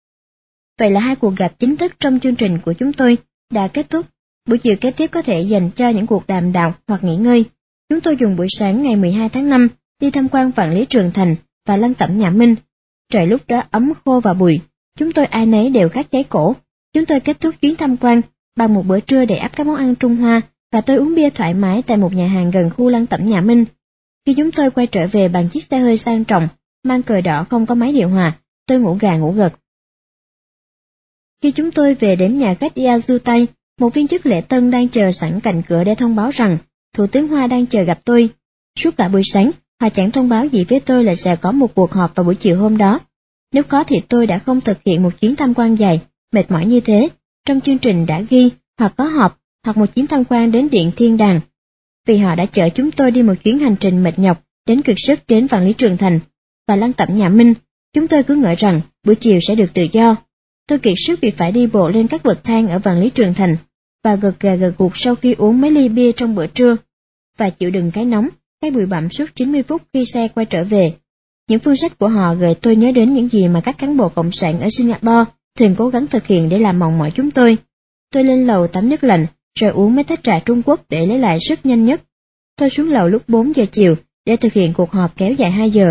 Vậy là 2 cuộc gặp chính thức trong chương trình của chúng tôi đã kết thúc. Buổi chiều kế tiếp có thể dành cho những cuộc đàm đạo hoặc nghỉ ngơi. Chúng tôi dùng buổi sáng ngày 12 tháng 5 đi tham quan Vạn Lý Trường Thành và lăng tẩm nhà Minh. Trời lúc đó ấm khô và bụi, chúng tôi ai nấy đều khát cháy cổ. Chúng tôi kết thúc chuyến tham quan bằng một bữa trưa đầy ắp các món ăn Trung Hoa, và tôi uống bia thoải mái tại một nhà hàng gần khu lăng tẩm nhà Minh. Khi chúng tôi quay trở về bằng chiếc xe hơi sang trọng, mang cờ đỏ không có máy điều hòa, tôi ngủ gà ngủ gật. Khi chúng tôi về đến nhà khách Yazutai, Một viên chức lễ tân đang chờ sẵn cạnh cửa để thông báo rằng Thủ tướng Hoa đang chờ gặp tôi. Suốt cả buổi sáng, Hoa chẳng thông báo gì với tôi là sẽ có một cuộc họp vào buổi chiều hôm đó. Nếu có thì tôi đã không thực hiện một chuyến tham quan dài, mệt mỏi như thế. Trong chương trình đã ghi hoặc có họp hoặc một chuyến tham quan đến Điện Thiên Đàng. Vì họ đã chở chúng tôi đi một chuyến hành trình mệt nhọc đến cực sức đến Vạn Lý Trường Thành và lăng tẩm nhà Minh, chúng tôi cứ ngỡ rằng buổi chiều sẽ được tự do. Tôi kiệt sức vì phải đi bộ lên các bậc thang ở Vạn Lý Trường Thành và gật gà gật gục sau khi uống mấy ly bia trong bữa trưa và chịu đựng cái nóng, cái bụi bặm suốt 90 phút khi xe quay trở về. Những phương sách của họ gợi tôi nhớ đến những gì mà các cán bộ cộng sản ở Singapore thường cố gắng thực hiện để làm mòn mỏi chúng tôi. Tôi lên lầu tắm nước lạnh, rồi uống mấy tách trà Trung Quốc để lấy lại sức nhanh nhất. Tôi xuống lầu lúc 4 giờ chiều để thực hiện cuộc họp kéo dài 2 giờ.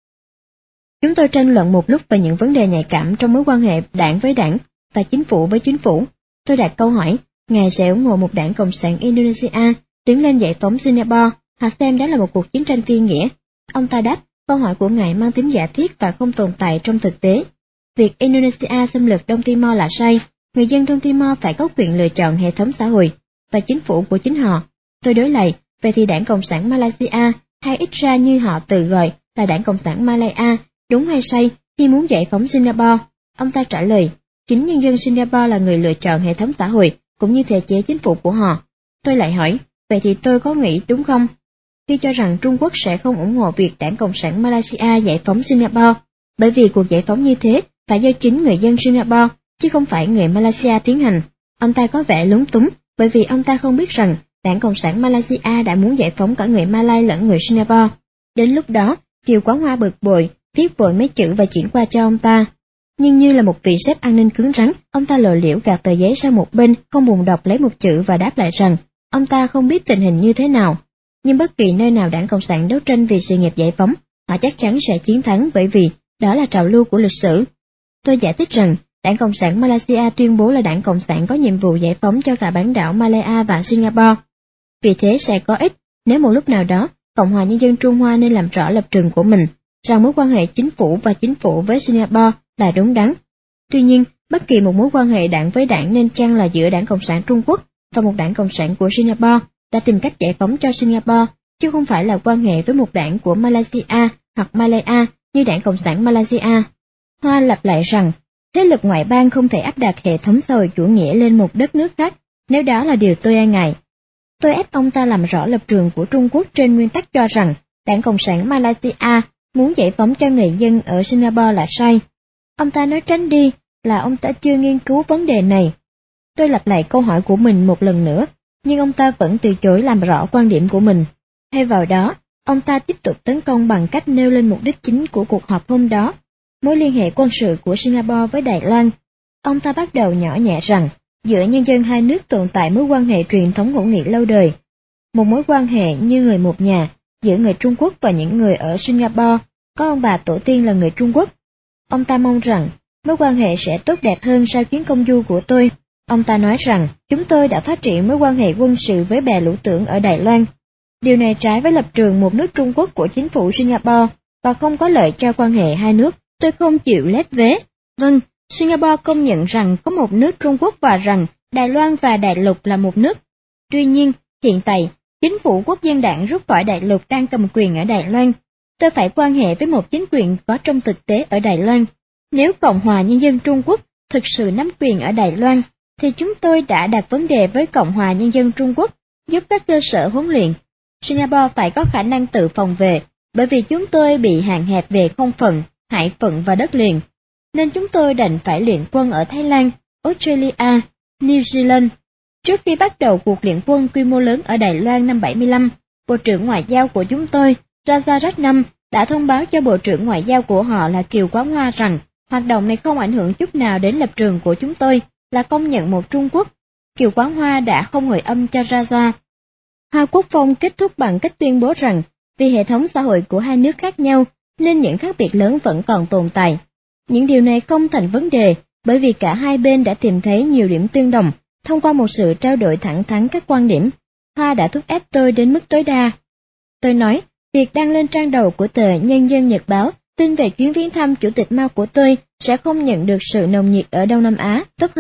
Chúng tôi tranh luận một lúc về những vấn đề nhạy cảm trong mối quan hệ đảng với đảng và chính phủ với chính phủ. Tôi đặt câu hỏi, Ngài sẽ ủng hộ một đảng Cộng sản Indonesia đứng lên giải phóng Singapore, hoặc xem đó là một cuộc chiến tranh phi nghĩa? Ông ta đáp, câu hỏi của Ngài mang tính giả thiết và không tồn tại trong thực tế. Việc Indonesia xâm lược Đông Timor là sai, người dân Đông Timor phải có quyền lựa chọn hệ thống xã hội và chính phủ của chính họ. Tôi đối lại, vậy thì đảng Cộng sản Malaysia, hay ít ra như họ tự gọi là đảng Cộng sản Malaya, đúng hay sai khi muốn giải phóng Singapore? Ông ta trả lời, chính nhân dân Singapore là người lựa chọn hệ thống xã hội cũng như thể chế chính phủ của họ. Tôi lại hỏi, vậy thì tôi có nghĩ đúng không? Khi cho rằng Trung Quốc sẽ không ủng hộ việc đảng Cộng sản Malaysia giải phóng Singapore, bởi vì cuộc giải phóng như thế phải do chính người dân Singapore, chứ không phải người Malaysia tiến hành. Ông ta có vẻ lúng túng, bởi vì ông ta không biết rằng đảng Cộng sản Malaysia đã muốn giải phóng cả người Malay lẫn người Singapore. Đến lúc đó, Kiều Quán Hoa bực bội, viết vội mấy chữ và chuyển qua cho ông ta. Nhưng như là một vị sếp an ninh cứng rắn, ông ta lộ liễu gạt tờ giấy sang một bên, không buồn đọc lấy một chữ và đáp lại rằng ông ta không biết tình hình như thế nào. Nhưng bất kỳ nơi nào đảng Cộng sản đấu tranh vì sự nghiệp giải phóng, họ chắc chắn sẽ chiến thắng bởi vì đó là trào lưu của lịch sử. Tôi giải thích rằng đảng Cộng sản Malaysia tuyên bố là đảng Cộng sản có nhiệm vụ giải phóng cho cả bán đảo Malaya và Singapore. Vì thế sẽ có ích nếu một lúc nào đó Cộng hòa Nhân dân Trung Hoa nên làm rõ lập trường của mình, rằng mối quan hệ chính phủ với Singapore là đúng đắn. Tuy nhiên, bất kỳ một mối quan hệ đảng với đảng nên chăng là giữa đảng Cộng sản Trung Quốc và một đảng Cộng sản của Singapore đã tìm cách giải phóng cho Singapore, chứ không phải là quan hệ với một đảng của Malaysia hoặc Malaya như đảng Cộng sản Malaysia. Hoa lặp lại rằng, thế lực ngoại bang không thể áp đặt hệ thống xã hội chủ nghĩa lên một đất nước khác, nếu đó là điều tôi e ngại. Tôi ép ông ta làm rõ lập trường của Trung Quốc trên nguyên tắc cho rằng đảng Cộng sản Malaysia muốn giải phóng cho người dân ở Singapore là sai. Ông ta nói tránh đi là ông ta chưa nghiên cứu vấn đề này. Tôi lặp lại câu hỏi của mình một lần nữa, nhưng ông ta vẫn từ chối làm rõ quan điểm của mình. Thay vào đó, ông ta tiếp tục tấn công bằng cách nêu lên mục đích chính của cuộc họp hôm đó, mối liên hệ quân sự của Singapore với Đài Loan. Ông ta bắt đầu nhỏ nhẹ rằng, giữa nhân dân hai nước tồn tại mối quan hệ truyền thống hữu nghị lâu đời, một mối quan hệ như người một nhà, giữa người Trung Quốc và những người ở Singapore, có ông bà tổ tiên là người Trung Quốc. Ông ta mong rằng, mối quan hệ sẽ tốt đẹp hơn sau chuyến công du của tôi. Ông ta nói rằng, chúng tôi đã phát triển mối quan hệ quân sự với bè lũ tưởng ở Đài Loan. Điều này trái với lập trường một nước Trung Quốc của chính phủ Singapore và không có lợi cho quan hệ hai nước. Tôi không chịu lép vế. Vâng, Singapore công nhận rằng có một nước Trung Quốc và rằng Đài Loan và Đại lục là một nước. Tuy nhiên, hiện tại, chính phủ quốc dân đảng rút khỏi Đại lục đang cầm quyền ở Đài Loan. Tôi phải quan hệ với một chính quyền có trong thực tế ở Đài Loan. Nếu Cộng hòa Nhân dân Trung Quốc thực sự nắm quyền ở Đài Loan, thì chúng tôi đã đặt vấn đề với Cộng hòa Nhân dân Trung Quốc giúp các cơ sở huấn luyện. Singapore phải có khả năng tự phòng vệ, bởi vì chúng tôi bị hạn hẹp về không phận, hải phận và đất liền. Nên chúng tôi đành phải luyện quân ở Thái Lan, Australia, New Zealand. Trước khi bắt đầu cuộc luyện quân quy mô lớn ở Đài Loan năm 75, Bộ trưởng Ngoại giao của chúng tôi, Raja Ratnam, đã thông báo cho Bộ trưởng Ngoại giao của họ là Kiều Quán Hoa rằng hoạt động này không ảnh hưởng chút nào đến lập trường của chúng tôi là công nhận một Trung Quốc. Kiều Quán Hoa đã không hồi âm cho Raja. Hoa Quốc Phong kết thúc bằng cách tuyên bố rằng vì hệ thống xã hội của hai nước khác nhau nên những khác biệt lớn vẫn còn tồn tại. Những điều này không thành vấn đề bởi vì cả hai bên đã tìm thấy nhiều điểm tương đồng thông qua một sự trao đổi thẳng thắn các quan điểm. Hoa đã thúc ép tôi đến mức tối đa. Tôi nói, việc đăng lên trang đầu của tờ Nhân dân Nhật Báo tin về chuyến viếng thăm Chủ tịch Mao của tôi sẽ không nhận được sự nồng nhiệt ở Đông Nam Á. Tốt hơn,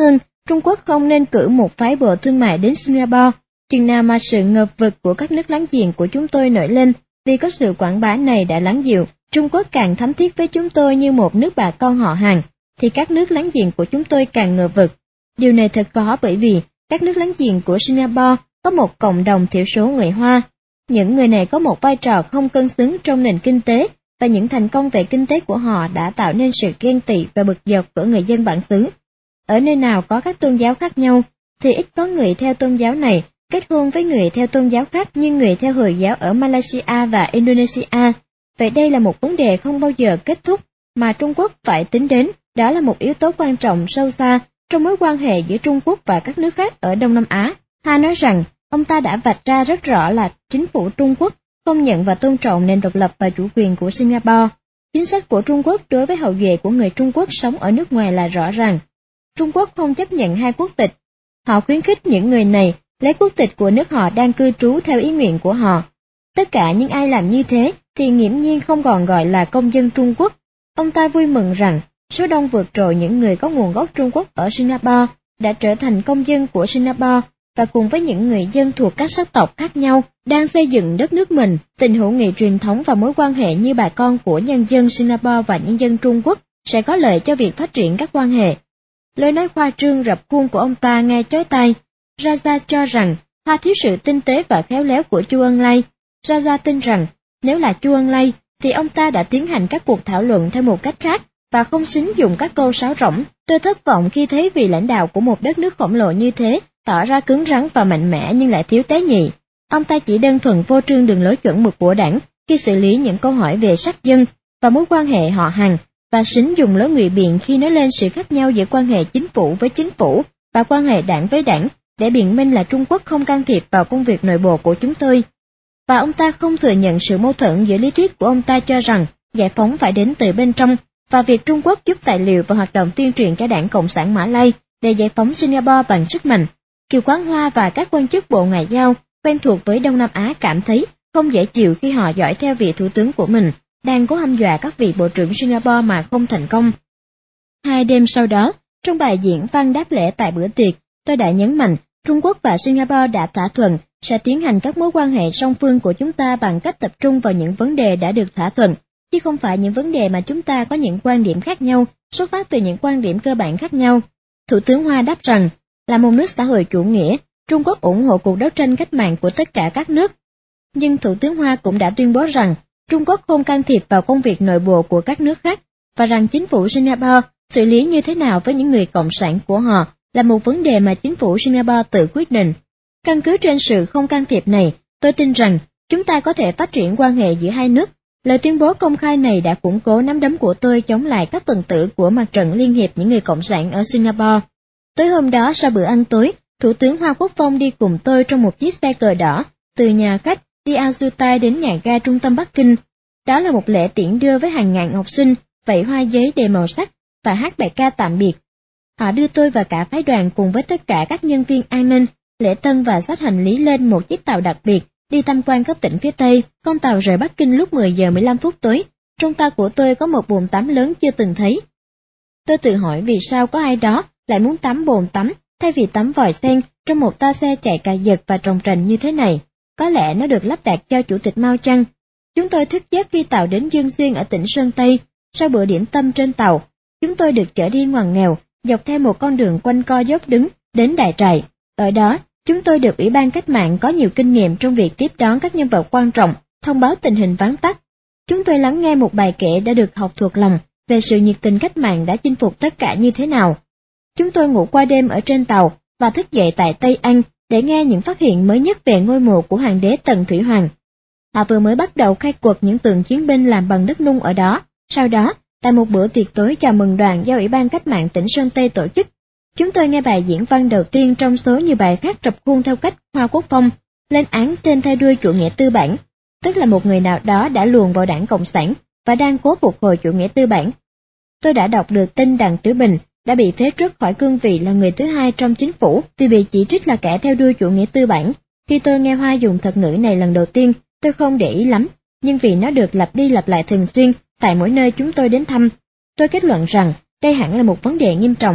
Trung Quốc không nên cử một phái bộ thương mại đến Singapore, chừng nào mà sự ngờ vực của các nước láng giềng của chúng tôi nổi lên, vì có sự quảng bá này đã lắng dịu, Trung Quốc càng thắm thiết với chúng tôi như một nước bà con họ hàng, thì các nước láng giềng của chúng tôi càng ngờ vực. Điều này thật khó bởi vì các nước láng giềng của Singapore có một cộng đồng thiểu số người Hoa. Những người này có một vai trò không cân xứng trong nền kinh tế, và những thành công về kinh tế của họ đã tạo nên sự ghen tị và bực dọc của người dân bản xứ. Ở nơi nào có các tôn giáo khác nhau, thì ít có người theo tôn giáo này kết hôn với người theo tôn giáo khác như người theo Hồi giáo ở Malaysia và Indonesia. Vậy đây là một vấn đề không bao giờ kết thúc mà Trung Quốc phải tính đến, đó là một yếu tố quan trọng sâu xa trong mối quan hệ giữa Trung Quốc và các nước khác ở Đông Nam Á. Ha nói rằng, ông ta đã vạch ra rất rõ là chính phủ Trung Quốc công nhận và tôn trọng nền độc lập và chủ quyền của Singapore. Chính sách của Trung Quốc đối với hậu duệ của người Trung Quốc sống ở nước ngoài là rõ ràng. Trung Quốc không chấp nhận hai quốc tịch. Họ khuyến khích những người này lấy quốc tịch của nước họ đang cư trú theo ý nguyện của họ. Tất cả những ai làm như thế thì nghiễm nhiên không còn gọi là công dân Trung Quốc. Ông ta vui mừng rằng số đông vượt trội những người có nguồn gốc Trung Quốc ở Singapore đã trở thành công dân của Singapore, và cùng với những người dân thuộc các sắc tộc khác nhau đang xây dựng đất nước mình, tình hữu nghị truyền thống và mối quan hệ như bà con của nhân dân Singapore và nhân dân Trung Quốc sẽ có lợi cho việc phát triển các quan hệ. Lời nói khoa trương rập khuôn của ông ta nghe chói tai. Raja cho rằng Hoa thiếu sự tinh tế và khéo léo của Chu Ân Lai. Raja tin rằng nếu là Chu Ân Lai thì ông ta đã tiến hành các cuộc thảo luận theo một cách khác và không xính dùng các câu sáo rỗng. Tôi thất vọng khi thấy vị lãnh đạo của một đất nước khổng lồ như thế tỏ ra cứng rắn và mạnh mẽ nhưng lại thiếu tế nhị. Ông ta chỉ đơn thuần phô trương đường lối chuẩn mực của đảng khi xử lý những câu hỏi về sắc dân và mối quan hệ họ hàng, và xính dùng lối ngụy biện khi nói lên sự khác nhau giữa quan hệ chính phủ với chính phủ và quan hệ đảng với đảng, để biện minh là Trung Quốc không can thiệp vào công việc nội bộ của chúng tôi. Và ông ta không thừa nhận sự mâu thuẫn giữa lý thuyết của ông ta cho rằng giải phóng phải đến từ bên trong, và việc Trung Quốc giúp tài liệu và hoạt động tuyên truyền cho Đảng Cộng sản Mã Lai để giải phóng Singapore bằng sức mạnh. Kiều Quán Hoa và các quan chức Bộ Ngoại giao quen thuộc với Đông Nam Á cảm thấy không dễ chịu khi họ dõi theo vị thủ tướng của mình đang cố hăm dọa các vị bộ trưởng Singapore mà không thành công. 2 đêm sau đó, trong bài diễn văn đáp lễ tại bữa tiệc, tôi đã nhấn mạnh Trung Quốc và Singapore đã thỏa thuận sẽ tiến hành các mối quan hệ song phương của chúng ta bằng cách tập trung vào những vấn đề đã được thỏa thuận, chứ không phải những vấn đề mà chúng ta có những quan điểm khác nhau, xuất phát từ những quan điểm cơ bản khác nhau. Thủ tướng Hoa đáp rằng, là một nước xã hội chủ nghĩa, Trung Quốc ủng hộ cuộc đấu tranh cách mạng của tất cả các nước. Nhưng Thủ tướng Hoa cũng đã tuyên bố rằng Trung Quốc không can thiệp vào công việc nội bộ của các nước khác, và rằng chính phủ Singapore xử lý như thế nào với những người cộng sản của họ là một vấn đề mà chính phủ Singapore tự quyết định. Căn cứ trên sự không can thiệp này, tôi tin rằng chúng ta có thể phát triển quan hệ giữa hai nước. Lời tuyên bố công khai này đã củng cố nắm đấm của tôi chống lại các phần tử của mặt trận Liên hiệp những người cộng sản ở Singapore. Tối hôm đó sau bữa ăn tối, Thủ tướng Hoa Quốc Phong đi cùng tôi trong một chiếc xe cờ đỏ, từ nhà khách Diazutai đến nhà ga trung tâm Bắc Kinh. Đó là một lễ tiễn đưa với hàng ngàn học sinh, vẫy hoa giấy đầy màu sắc và hát bài ca tạm biệt. Họ đưa tôi và cả phái đoàn cùng với tất cả các nhân viên an ninh, lễ tân và xách hành lý lên một chiếc tàu đặc biệt, đi tham quan các tỉnh phía Tây. Con tàu rời Bắc Kinh lúc 10 giờ 15 phút tối. Trong tay của tôi có một bồn tắm lớn chưa từng thấy. Tôi tự hỏi vì sao có ai đó lại muốn tắm bồn tắm thay vì tắm vòi sen trong một toa xe chạy cà giật và trồng trành như thế này. Có lẽ nó được lắp đặt cho chủ tịch Mao chăng? Chúng tôi thức giấc khi tàu đến Dương Xuyên ở tỉnh Sơn Tây. Sau bữa điểm tâm trên tàu, chúng tôi được chở đi ngoằn nghèo, dọc theo một con đường quanh co dốc đứng, đến Đại Trại. Ở đó, chúng tôi được Ủy ban Cách mạng có nhiều kinh nghiệm trong việc tiếp đón các nhân vật quan trọng, thông báo tình hình vắn tắt. Chúng tôi lắng nghe một bài kể đã được học thuộc lòng về sự nhiệt tình cách mạng đã chinh phục tất cả như thế nào. Chúng tôi ngủ qua đêm ở trên tàu và thức dậy tại Tây An để nghe những phát hiện mới nhất về ngôi mộ của hoàng đế Tần Thủy Hoàng. Họ vừa mới bắt đầu khai quật những tượng chiến binh làm bằng đất nung ở đó. Sau đó, tại một bữa tiệc tối chào mừng đoàn do Ủy ban Cách mạng tỉnh Sơn Tây tổ chức, chúng tôi nghe bài diễn văn đầu tiên trong số nhiều bài khác rập khuôn theo cách Hoa Quốc Phong, lên án tên theo đuôi chủ nghĩa tư bản, tức là một người nào đó đã luồn vào Đảng Cộng sản và đang cố phục hồi chủ nghĩa tư bản. Tôi đã đọc được tin Đặng Tiểu Bình đã bị phế truất khỏi cương vị là người thứ hai trong chính phủ vì bị chỉ trích là kẻ theo đuôi chủ nghĩa tư bản. Khi tôi nghe Hoa dùng thuật ngữ này lần đầu tiên, tôi không để ý lắm, nhưng vì nó được lặp đi lặp lại thường xuyên tại mỗi nơi chúng tôi đến thăm, tôi kết luận rằng đây hẳn là một vấn đề nghiêm trọng.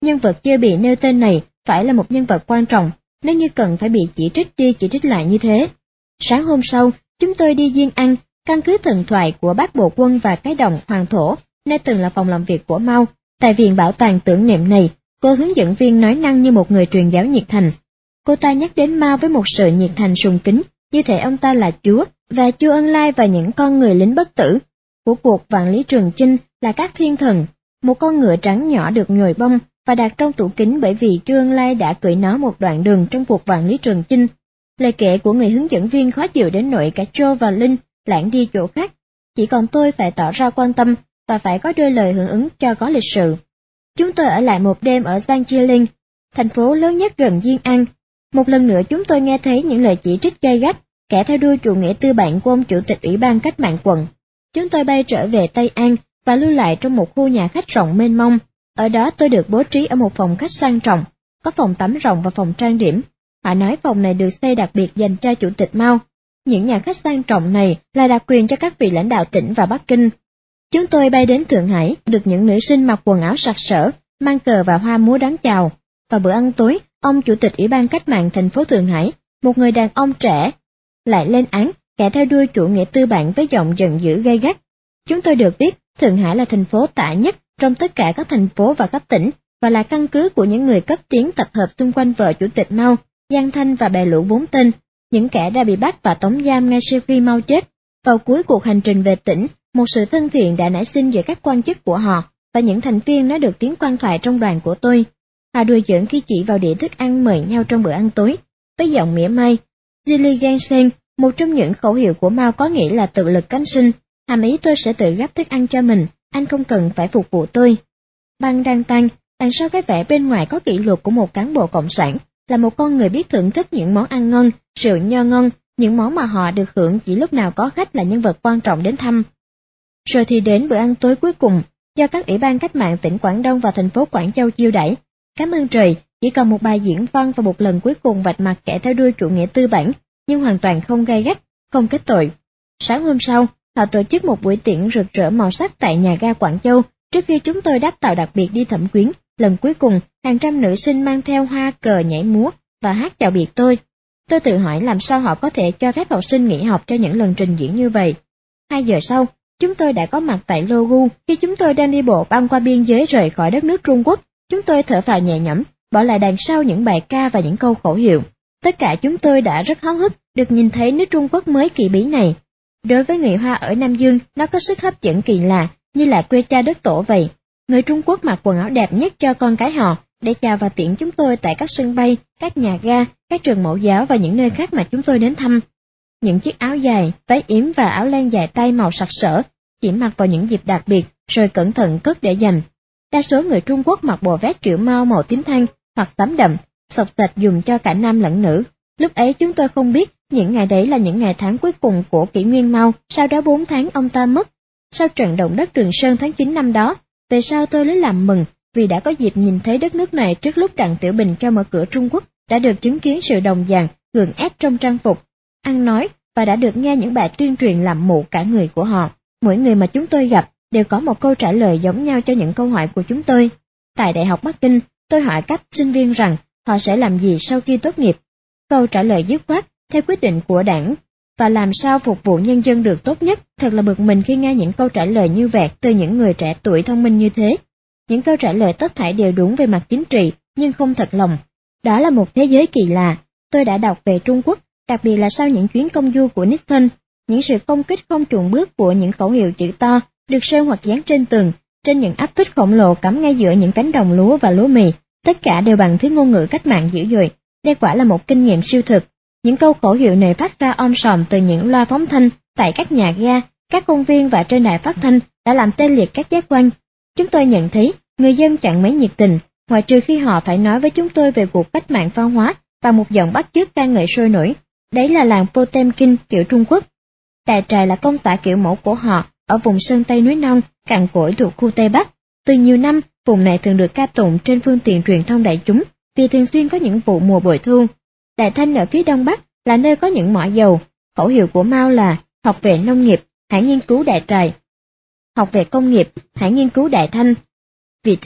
nhân vật chưa bị nêu tên này phải là một nhân vật quan trọng, nếu như cần phải bị chỉ trích đi chỉ trích lại như thế. Sáng hôm sau, chúng tôi đi Diên An, căn cứ thần thoại của Bác Bộ Quân và cái đồng Hoàng Thổ, nơi từng là phòng làm việc của Mao. Tại viện bảo tàng tưởng niệm này, cô hướng dẫn viên nói năng như một người truyền giáo nhiệt thành. Cô ta nhắc đến Mao với một sự nhiệt thành sùng kính, như thể ông ta là Chúa, và Chu Ân Lai và những con người lính bất tử của cuộc vạn lý trường chinh là các thiên thần. Một con ngựa trắng nhỏ được nhồi bông và đặt trong tủ kính bởi vì Chu Ân Lai đã cưỡi nó một đoạn đường trong cuộc vạn lý trường chinh. Lời kể của người hướng dẫn viên khó chịu đến nỗi cả Joe và Linh lảng đi chỗ khác. Chỉ còn tôi phải tỏ ra quan tâm và phải có đôi lời hưởng ứng cho có lịch sự. Chúng tôi ở lại một đêm ở Giang thành phố lớn nhất gần Diên An. Một lần nữa chúng tôi nghe thấy những lời chỉ trích gay gắt, kẻ theo đuôi chủ nghĩa tư bản của ông chủ tịch Ủy ban Cách mạng quận. Chúng tôi bay trở về Tây An và lưu lại trong một khu nhà khách rộng mênh mông. Ở đó tôi được bố trí ở một phòng khách sang trọng, có phòng tắm rộng và phòng trang điểm. Họ nói phòng này được xây đặc biệt dành cho chủ tịch Mao. Những nhà khách sang trọng này là đặc quyền cho các vị lãnh đạo tỉnh và Bắc Kinh. Chúng tôi bay đến Thượng Hải, được những nữ sinh mặc quần áo sặc sỡ, mang cờ và hoa múa đón chào. Vào bữa ăn tối, ông chủ tịch Ủy ban Cách mạng thành phố Thượng Hải, một người đàn ông trẻ, lại lên án kẻ theo đuôi chủ nghĩa tư bản với giọng giận dữ gay gắt. Chúng tôi được biết Thượng Hải là thành phố tả nhất trong tất cả các thành phố và các tỉnh, và là căn cứ của những người cấp tiến tập hợp xung quanh vợ chủ tịch Mao, Giang Thanh và bè lũ 4 tên, những kẻ đã bị bắt và tống giam ngay sau khi Mao chết. Vào cuối cuộc hành trình về tỉnh, một sự thân thiện đã nảy sinh giữa các quan chức của họ và những thành viên nói được tiếng quan thoại trong đoàn của tôi. Họ đùa giỡn khi chỉ vào đĩa thức ăn mời nhau trong bữa ăn tối, với giọng mỉa mai. Zili Gensen, một trong những khẩu hiệu của Mao có nghĩa là tự lực cánh sinh, hàm ý tôi sẽ tự gắp thức ăn cho mình, anh không cần phải phục vụ tôi. Băng Đăng Tăng, đằng sau cái vẻ bên ngoài có kỷ luật của một cán bộ cộng sản, là một con người biết thưởng thức những món ăn ngon, rượu nho ngon, những món mà họ được hưởng chỉ lúc nào có khách là nhân vật quan trọng đến thăm. Rồi thì đến bữa ăn tối cuối cùng, do các ủy ban cách mạng tỉnh Quảng Đông và thành phố Quảng Châu chiêu đãi. Cảm ơn trời, chỉ còn một bài diễn văn và một lần cuối cùng vạch mặt kẻ theo đuôi chủ nghĩa tư bản, nhưng hoàn toàn không gay gắt, không kết tội. Sáng hôm sau, họ tổ chức một buổi tiệc rực rỡ màu sắc tại nhà ga Quảng Châu. Trước khi chúng tôi đáp tàu đặc biệt đi Thẩm Quyến, lần cuối cùng, hàng trăm nữ sinh mang theo hoa cờ nhảy múa và hát chào biệt tôi. Tôi tự hỏi làm sao họ có thể cho phép học sinh nghỉ học cho những lần trình diễn như vậy. 2 giờ sau, chúng tôi đã có mặt tại Logu. Khi chúng tôi đang đi bộ băng qua biên giới rời khỏi đất nước Trung Quốc, chúng tôi thở phào nhẹ nhõm, bỏ lại đằng sau những bài ca và những câu khẩu hiệu. Tất cả chúng tôi đã rất háo hức được nhìn thấy nước Trung Quốc mới kỳ bí này. Đối với người Hoa ở Nam Dương, nó có sức hấp dẫn kỳ lạ, như là quê cha đất tổ vậy. Người Trung Quốc mặc quần áo đẹp nhất cho con cái họ, để chào và tiễn chúng tôi tại các sân bay, các nhà ga, các trường mẫu giáo và những nơi khác mà chúng tôi đến thăm. Những chiếc áo dài, váy yếm và áo len dài tay màu sặc sỡ, chỉ mặc vào những dịp đặc biệt, rồi cẩn thận cất để dành. Đa số người Trung Quốc mặc bộ vest kiểu Mao màu tím than hoặc xám đậm, sọc sạch dùng cho cả nam lẫn nữ. Lúc ấy chúng tôi không biết những ngày đấy là những ngày tháng cuối cùng của kỷ nguyên Mao, sau đó 4 tháng ông ta mất. Sau trận động đất Trường Sơn tháng 9 năm đó, về sau tôi lấy làm mừng vì đã có dịp nhìn thấy đất nước này trước lúc Đặng Tiểu Bình cho mở cửa Trung Quốc, đã được chứng kiến sự đồng dạng, gượng ép trong trang phục, ăn nói và đã được nghe những bài tuyên truyền làm mụ cả người của họ. Mỗi người mà chúng tôi gặp đều có một câu trả lời giống nhau cho những câu hỏi của chúng tôi. Tại Đại học Bắc Kinh, tôi hỏi các sinh viên rằng họ sẽ làm gì sau khi tốt nghiệp. Câu trả lời dứt khoát, theo quyết định của đảng, và làm sao phục vụ nhân dân được tốt nhất. Thật là bực mình khi nghe những câu trả lời như vậy từ những người trẻ tuổi thông minh như thế. Những câu trả lời tất thảy đều đúng về mặt chính trị, nhưng không thật lòng. Đó là một thế giới kỳ lạ. Tôi đã đọc về Trung Quốc, đặc biệt là sau những chuyến công du của Nixon, những sự công kích không chùn bước của những khẩu hiệu chữ to được sơn hoặc dán trên tường, trên những áp phích khổng lồ cắm ngay giữa những cánh đồng lúa và lúa mì. Tất cả đều bằng thứ ngôn ngữ cách mạng dữ dội. Đây quả là một kinh nghiệm siêu thực. Những câu khẩu hiệu này phát ra om sòm từ những loa phóng thanh tại các nhà ga, các công viên và trên đài phát thanh đã làm tê liệt các giác quan. Chúng tôi nhận thấy người dân chẳng mấy nhiệt tình, ngoại trừ khi họ phải nói với chúng tôi về cuộc cách mạng văn hóa bằng một giọng bắt chước ca ngợi sôi nổi. Đấy là làng Potemkin kiểu Trung Quốc. Đài Trài là công xã kiểu mẫu của họ ở vùng sơn Tây núi non, cằn cỗi thuộc khu Tây Bắc. Từ nhiều năm, vùng này thường được ca tụng trên phương tiện truyền thông đại chúng vì thường xuyên có những vụ mùa bội thu. Đại Thanh ở phía đông bắc là nơi có những mỏ dầu. Khẩu hiệu của Mao là học về nông nghiệp, hãy nghiên cứu Đại Trài. Học về công nghiệp, hãy nghiên cứu Đại Thanh. Vì thế,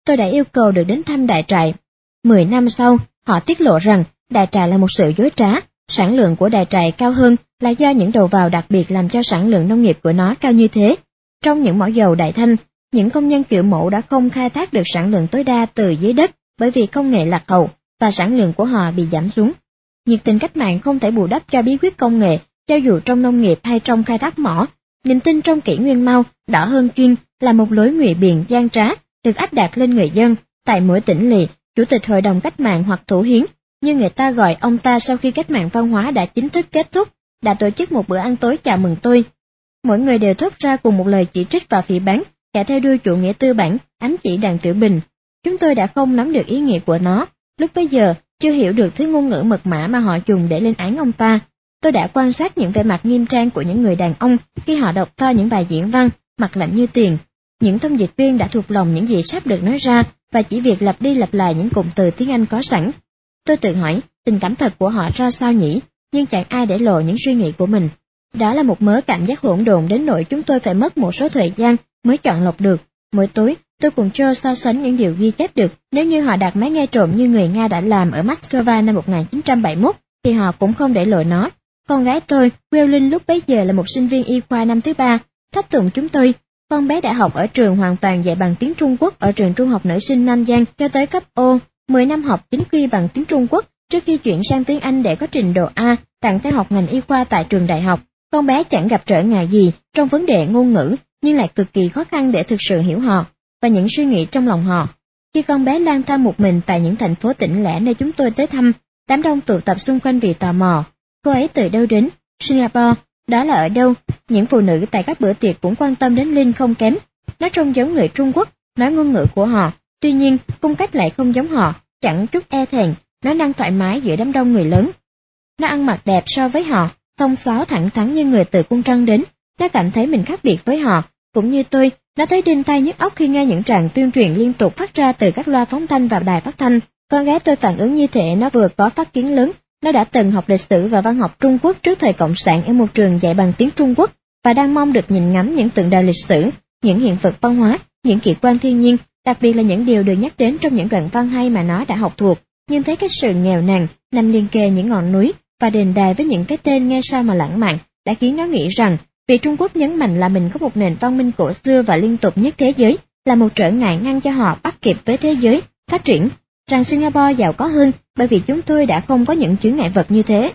tôi đã yêu cầu được đến thăm đại trại. 10 năm sau, họ tiết lộ rằng đại trại là một sự dối trá, sản lượng của đại trại cao hơn là do những đầu vào đặc biệt làm cho sản lượng nông nghiệp của nó cao như thế. Trong những mỏ dầu Đại Thanh, những công nhân kiểu mẫu đã không khai thác được sản lượng tối đa từ dưới đất bởi vì công nghệ lạc hậu và sản lượng của họ bị giảm xuống. Nhiệt tình cách mạng không thể bù đắp cho bí quyết công nghệ, cho dù trong nông nghiệp hay trong khai thác mỏ. Niềm tin trong kỷ nguyên Mao, đỏ hơn chuyên, là một lối ngụy biện gian trá được áp đặt lên người dân. Tại mỗi tỉnh lỵ, chủ tịch hội đồng cách mạng hoặc thủ hiến, như người ta gọi ông ta sau khi cách mạng văn hóa đã chính thức kết thúc, đã tổ chức một bữa ăn tối chào mừng tôi. Mỗi người đều thốt ra cùng một lời chỉ trích và phỉ báng, kẻ theo đuôi chủ nghĩa tư bản, ám chỉ Đặng Tiểu Bình. Chúng tôi đã không nắm được ý nghĩa của nó, lúc bấy giờ chưa hiểu được thứ ngôn ngữ mật mã mà họ dùng để lên án ông ta. Tôi đã quan sát những vẻ mặt nghiêm trang của những người đàn ông khi họ đọc to những bài diễn văn, mặt lạnh như tiền. Những thông dịch viên đã thuộc lòng những gì sắp được nói ra và chỉ việc lặp đi lặp lại những cụm từ tiếng Anh có sẵn. Tôi tự hỏi, tình cảm thật của họ ra sao nhỉ, nhưng chẳng ai để lộ những suy nghĩ của mình. Đó là một mớ cảm giác hỗn độn đến nỗi chúng tôi phải mất một số thời gian mới chọn lọc được. Mỗi tối, tôi cùng Joe so sánh những điều ghi chép được. Nếu như họ đặt máy nghe trộm như người Nga đã làm ở Moscow năm 1971, thì họ cũng không để lộ nó. Con gái tôi, Willin, lúc bấy giờ là một sinh viên y khoa năm thứ 3, thách tùng chúng tôi. Con bé đã học ở trường hoàn toàn dạy bằng tiếng Trung Quốc ở trường trung học nữ sinh Nam Giang cho tới cấp O, 10 năm học chính quy bằng tiếng Trung Quốc trước khi chuyển sang tiếng Anh để có trình độ A, đặng theo học ngành y khoa tại trường đại học. Con bé chẳng gặp trở ngại gì trong vấn đề ngôn ngữ, nhưng lại cực kỳ khó khăn để thực sự hiểu họ và những suy nghĩ trong lòng họ. Khi con bé lang thang một mình tại những thành phố tỉnh lẻ nơi chúng tôi tới thăm, đám đông tụ tập xung quanh vì tò mò. Cô ấy từ đâu đến? Singapore. Đó là ở đâu? Những phụ nữ tại các bữa tiệc cũng quan tâm đến Linh không kém. Nó trông giống người Trung Quốc, nói ngôn ngữ của họ, tuy nhiên cung cách lại không giống họ, chẳng chút e thẹn, nó đang thoải mái giữa đám đông người lớn. Nó ăn mặc đẹp so với họ, thông xáo thẳng thắn như người từ cung trăng đến. Nó cảm thấy mình khác biệt với họ, cũng như tôi. Nó thấy đinh tai nhức óc khi nghe những tràng tuyên truyền liên tục phát ra từ các loa phóng thanh và đài phát thanh. Con gái tôi phản ứng như thể nó vừa có phát kiến lớn. Nó đã từng học lịch sử và văn học Trung Quốc trước thời Cộng sản ở một trường dạy bằng tiếng Trung Quốc và đang mong được nhìn ngắm những tượng đài lịch sử, những hiện vật văn hóa, những kỳ quan thiên nhiên, đặc biệt là những điều được nhắc đến trong những đoạn văn hay mà nó đã học thuộc. Nhưng thấy cái sự nghèo nàn nằm liền kề những ngọn núi và đền đài với những cái tên nghe sao mà lãng mạn đã khiến nó nghĩ rằng vì Trung Quốc nhấn mạnh là mình có một nền văn minh cổ xưa và liên tục nhất thế giới là một trở ngại ngăn cho họ bắt kịp với thế giới phát triển, rằng Singapore giàu có hơn bởi vì chúng tôi đã không có những chướng ngại vật như thế.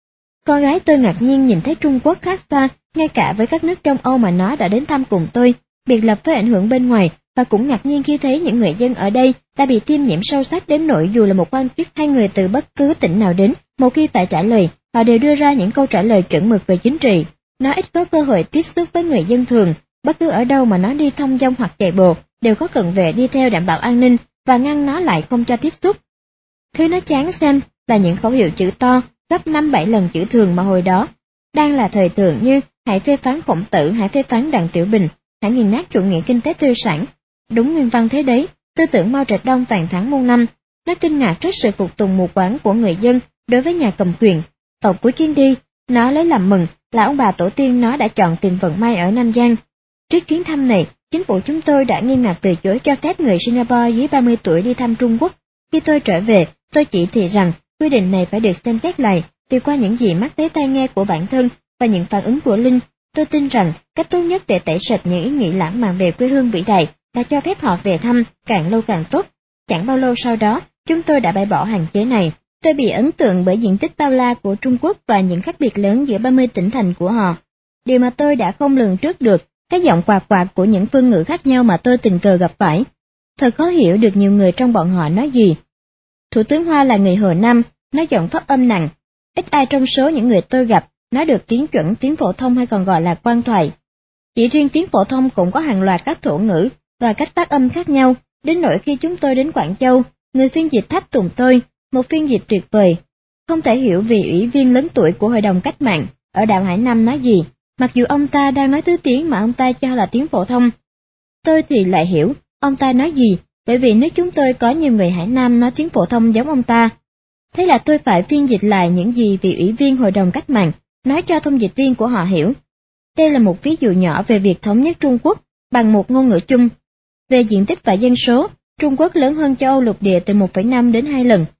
Con gái tôi ngạc nhiên nhìn thấy Trung Quốc khác xa, ngay cả với các nước Đông Âu mà nó đã đến thăm cùng tôi, biệt lập với ảnh hưởng bên ngoài, và cũng ngạc nhiên khi thấy những người dân ở đây đã bị tiêm nhiễm sâu sắc đến nỗi dù là một quan chức hay người từ bất cứ tỉnh nào đến, một khi phải trả lời, họ đều đưa ra những câu trả lời chuẩn mực về chính trị. Nó ít có cơ hội tiếp xúc với người dân thường, bất cứ ở đâu mà nó đi thông dong hoặc chạy bộ, đều có cận vệ đi theo đảm bảo an ninh và ngăn nó lại không cho tiếp xúc. Thứ nó chán xem là những khẩu hiệu chữ to, gấp 5-7 lần chữ thường mà hồi đó đang là thời thượng như hãy phê phán Khổng Tử, hãy phê phán Đặng Tiểu Bình, hãy nghiền nát chủ nghĩa kinh tế tư sản. Đúng nguyên văn thế đấy, tư tưởng Mao Trạch Đông toàn thắng muôn năm. Nó kinh ngạc trước sự phục tùng mù quáng của người dân đối với nhà cầm quyền. Tộc của chuyến đi, nó lấy làm mừng là ông bà tổ tiên nó đã chọn tìm vận may ở Nam Giang. Trước chuyến thăm này, chính phủ chúng tôi đã nghiêm ngặt từ chối cho phép người Singapore dưới 30 tuổi đi thăm Trung Quốc. Khi tôi trở về, tôi chỉ thị rằng quy định này phải được xem xét lại, vì qua những gì mắt thấy tai nghe của bản thân và những phản ứng của Linh, tôi tin rằng cách tốt nhất để tẩy sạch những ý nghĩ lãng mạn về quê hương vĩ đại là cho phép họ về thăm, càng lâu càng tốt. Chẳng bao lâu sau đó, chúng tôi đã bãi bỏ hạn chế này. Tôi bị ấn tượng bởi diện tích bao la của Trung Quốc và những khác biệt lớn giữa 30 tỉnh thành của họ. Điều mà tôi đã không lường trước được, cái giọng quạt quạt của những phương ngữ khác nhau mà tôi tình cờ gặp phải. Thật khó hiểu được nhiều người trong bọn họ nói gì. Thủ tướng Hoa là người Hồ Nam, nói giọng phát âm nặng. Ít ai trong số những người tôi gặp nói được tiếng chuẩn, tiếng phổ thông hay còn gọi là quan thoại. Chỉ riêng tiếng phổ thông cũng có hàng loạt các thổ ngữ và cách phát âm khác nhau, đến nỗi khi chúng tôi đến Quảng Châu, người phiên dịch tháp tùng tôi, một phiên dịch tuyệt vời. Không thể hiểu vì ủy viên lớn tuổi của Hội đồng Cách mạng ở đảo Hải Nam nói gì, mặc dù ông ta đang nói thứ tiếng mà ông ta cho là tiếng phổ thông. Tôi thì lại hiểu ông ta nói gì, bởi vì nếu chúng tôi có nhiều người Hải Nam nói tiếng phổ thông giống ông ta. Thế là tôi phải phiên dịch lại những gì vị ủy viên Hội đồng Cách mạng nói cho thông dịch viên của họ hiểu. Đây là một ví dụ nhỏ về việc thống nhất Trung Quốc bằng một ngôn ngữ chung. Về diện tích và dân số, Trung Quốc lớn hơn châu Âu lục địa từ 1,5 đến 2 lần.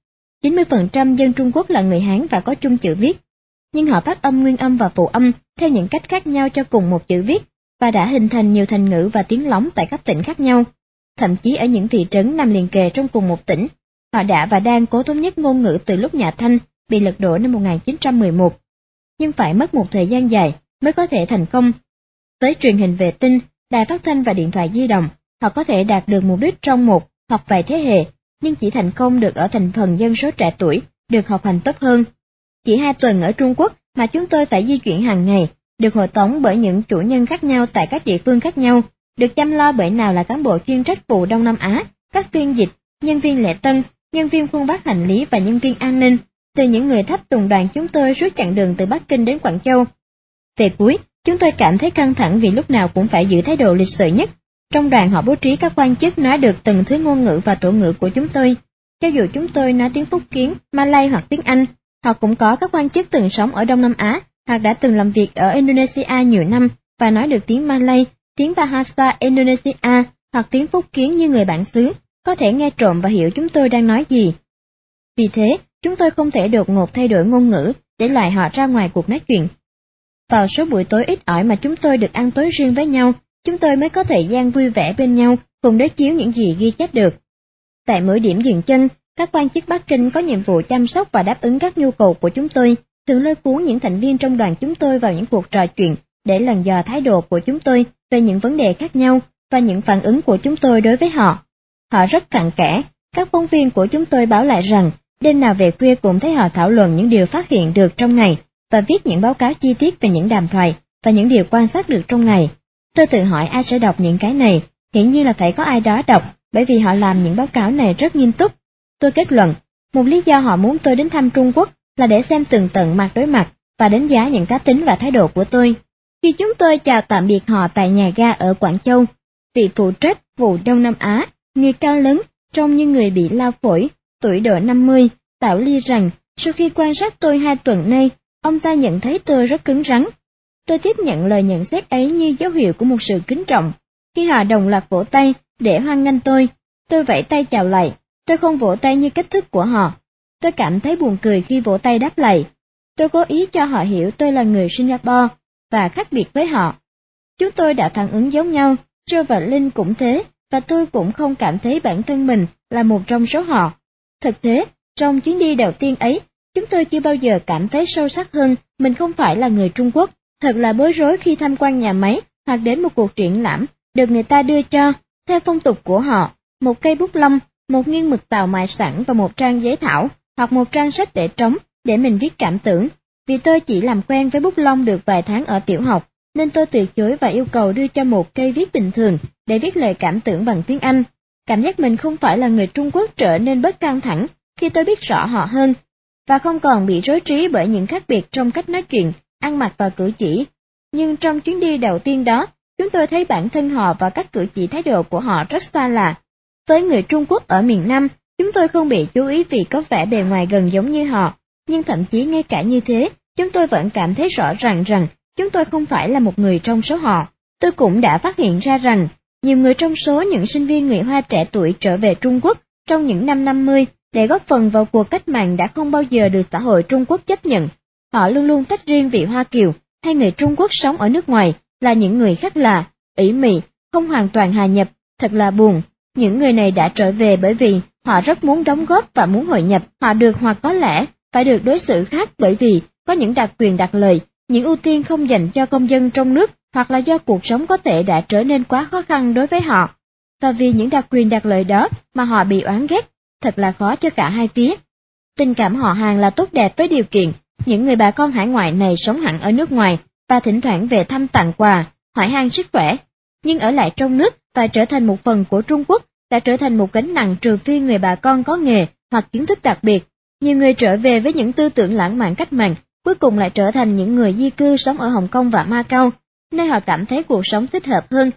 90% dân Trung Quốc là người Hán và có chung chữ viết. Nhưng họ phát âm nguyên âm và phụ âm theo những cách khác nhau cho cùng một chữ viết, và đã hình thành nhiều thành ngữ và tiếng lóng tại các tỉnh khác nhau. Thậm chí ở những thị trấn nằm liền kề trong cùng một tỉnh, họ đã và đang cố thống nhất ngôn ngữ từ lúc nhà Thanh bị lật đổ năm 1911. Nhưng phải mất một thời gian dài mới có thể thành công. Với truyền hình vệ tinh, đài phát thanh và điện thoại di động, họ có thể đạt được mục đích trong một hoặc vài thế hệ, nhưng chỉ thành công được ở thành phần dân số trẻ tuổi, được học hành tốt hơn. Chỉ 2 tuần ở Trung Quốc mà chúng tôi phải di chuyển hàng ngày, được hộ tống bởi những chủ nhân khác nhau tại các địa phương khác nhau, được chăm lo bởi nào là cán bộ chuyên trách vụ Đông Nam Á, các phiên dịch, nhân viên lễ tân, nhân viên khuân vác hành lý và nhân viên an ninh, từ những người tháp tùng đoàn chúng tôi suốt chặng đường từ Bắc Kinh đến Quảng Châu. Về cuối, chúng tôi cảm thấy căng thẳng vì lúc nào cũng phải giữ thái độ lịch sự nhất. Trong đoàn họ bố trí các quan chức nói được từng thứ ngôn ngữ và tổ ngữ của chúng tôi. Cho dù chúng tôi nói tiếng Phúc Kiến, Malay hoặc tiếng Anh, họ cũng có các quan chức từng sống ở Đông Nam Á hoặc đã từng làm việc ở Indonesia nhiều năm và nói được tiếng Malay, tiếng Bahasa Indonesia hoặc tiếng Phúc Kiến như người bản xứ, có thể nghe trộm và hiểu chúng tôi đang nói gì. Vì thế, chúng tôi không thể đột ngột thay đổi ngôn ngữ để loại họ ra ngoài cuộc nói chuyện. Vào số buổi tối ít ỏi mà chúng tôi được ăn tối riêng với nhau, chúng tôi mới có thời gian vui vẻ bên nhau, cùng đối chiếu những gì ghi chép được. Tại mỗi điểm dừng chân, các quan chức Bắc Kinh có nhiệm vụ chăm sóc và đáp ứng các nhu cầu của chúng tôi, thường lôi cuốn những thành viên trong đoàn chúng tôi vào những cuộc trò chuyện để lần dò thái độ của chúng tôi về những vấn đề khác nhau và những phản ứng của chúng tôi đối với họ. Họ rất cặn kẽ, các phóng viên của chúng tôi báo lại rằng đêm nào về khuya cũng thấy họ thảo luận những điều phát hiện được trong ngày và viết những báo cáo chi tiết về những đàm thoại và những điều quan sát được trong ngày. Tôi tự hỏi ai sẽ đọc những cái này, hiển nhiên là phải có ai đó đọc, bởi vì họ làm những báo cáo này rất nghiêm túc. Tôi kết luận, một lý do họ muốn tôi đến thăm Trung Quốc là để xem tường tận mặt đối mặt và đánh giá những cá tính và thái độ của tôi. Khi chúng tôi chào tạm biệt họ tại nhà ga ở Quảng Châu, vị phụ trách vụ Đông Nam Á, người cao lớn, trông như người bị lao phổi, tuổi độ 50, bảo Ly rằng sau khi quan sát tôi 2 tuần nay, ông ta nhận thấy tôi rất cứng rắn. Tôi tiếp nhận lời nhận xét ấy như dấu hiệu của một sự kính trọng. Khi họ đồng loạt vỗ tay để hoan nghênh tôi vẫy tay chào lại. Tôi không vỗ tay như cách thức của họ. Tôi cảm thấy buồn cười khi vỗ tay đáp lại. Tôi cố ý cho họ hiểu tôi là người Singapore và khác biệt với họ. Chúng tôi đã phản ứng giống nhau, Joe và Linh cũng thế, và tôi cũng không cảm thấy bản thân mình là một trong số họ. Thực tế, trong chuyến đi đầu tiên ấy, chúng tôi chưa bao giờ cảm thấy sâu sắc hơn mình không phải là người Trung Quốc. Thật là bối rối khi tham quan nhà máy hoặc đến một cuộc triển lãm được người ta đưa cho, theo phong tục của họ, một cây bút lông, một nghiêng mực tàu mài sẵn và một trang giấy thảo hoặc một trang sách để trống để mình viết cảm tưởng. Vì tôi chỉ làm quen với bút lông được vài tháng ở tiểu học, nên tôi từ chối và yêu cầu đưa cho một cây viết bình thường để viết lời cảm tưởng bằng tiếng Anh. Cảm giác mình không phải là người Trung Quốc trở nên bớt căng thẳng khi tôi biết rõ họ hơn, và không còn bị rối trí bởi những khác biệt trong cách nói chuyện, ăn mặc và cử chỉ. Nhưng trong chuyến đi đầu tiên đó, chúng tôi thấy bản thân họ và các cử chỉ thái độ của họ rất xa lạ. Với người Trung Quốc ở miền Nam, chúng tôi không bị chú ý vì có vẻ bề ngoài gần giống như họ, nhưng thậm chí ngay cả như thế, chúng tôi vẫn cảm thấy rõ ràng rằng chúng tôi không phải là một người trong số họ. Tôi cũng đã phát hiện ra rằng, nhiều người trong số những sinh viên người Hoa trẻ tuổi trở về Trung Quốc trong những năm 50 để góp phần vào cuộc cách mạng đã không bao giờ được xã hội Trung Quốc chấp nhận. Họ luôn luôn tách riêng vị Hoa Kiều hay người Trung Quốc sống ở nước ngoài là những người khác lạ, ủy mị, không hoàn toàn hòa nhập. Thật là buồn. Những người này đã trở về bởi vì họ rất muốn đóng góp và muốn hội nhập. Họ được hoặc có lẽ phải được đối xử khác bởi vì có những đặc quyền đặc lợi, những ưu tiên không dành cho công dân trong nước, hoặc là do cuộc sống có thể đã trở nên quá khó khăn đối với họ. Và vì những đặc quyền đặc lợi đó mà họ bị oán ghét, thật là khó cho cả hai phía. Tình cảm họ hàng là tốt đẹp với điều kiện những người bà con hải ngoại này sống hẳn ở nước ngoài và thỉnh thoảng về thăm tặng quà, hỏi han sức khỏe, nhưng ở lại trong nước và trở thành một phần của Trung Quốc đã trở thành một gánh nặng, trừ phi người bà con có nghề hoặc kiến thức đặc biệt. Nhiều người trở về với những tư tưởng lãng mạn cách mạng, cuối cùng lại trở thành những người di cư sống ở Hồng Kông và Macau, nơi họ cảm thấy cuộc sống thích hợp hơn,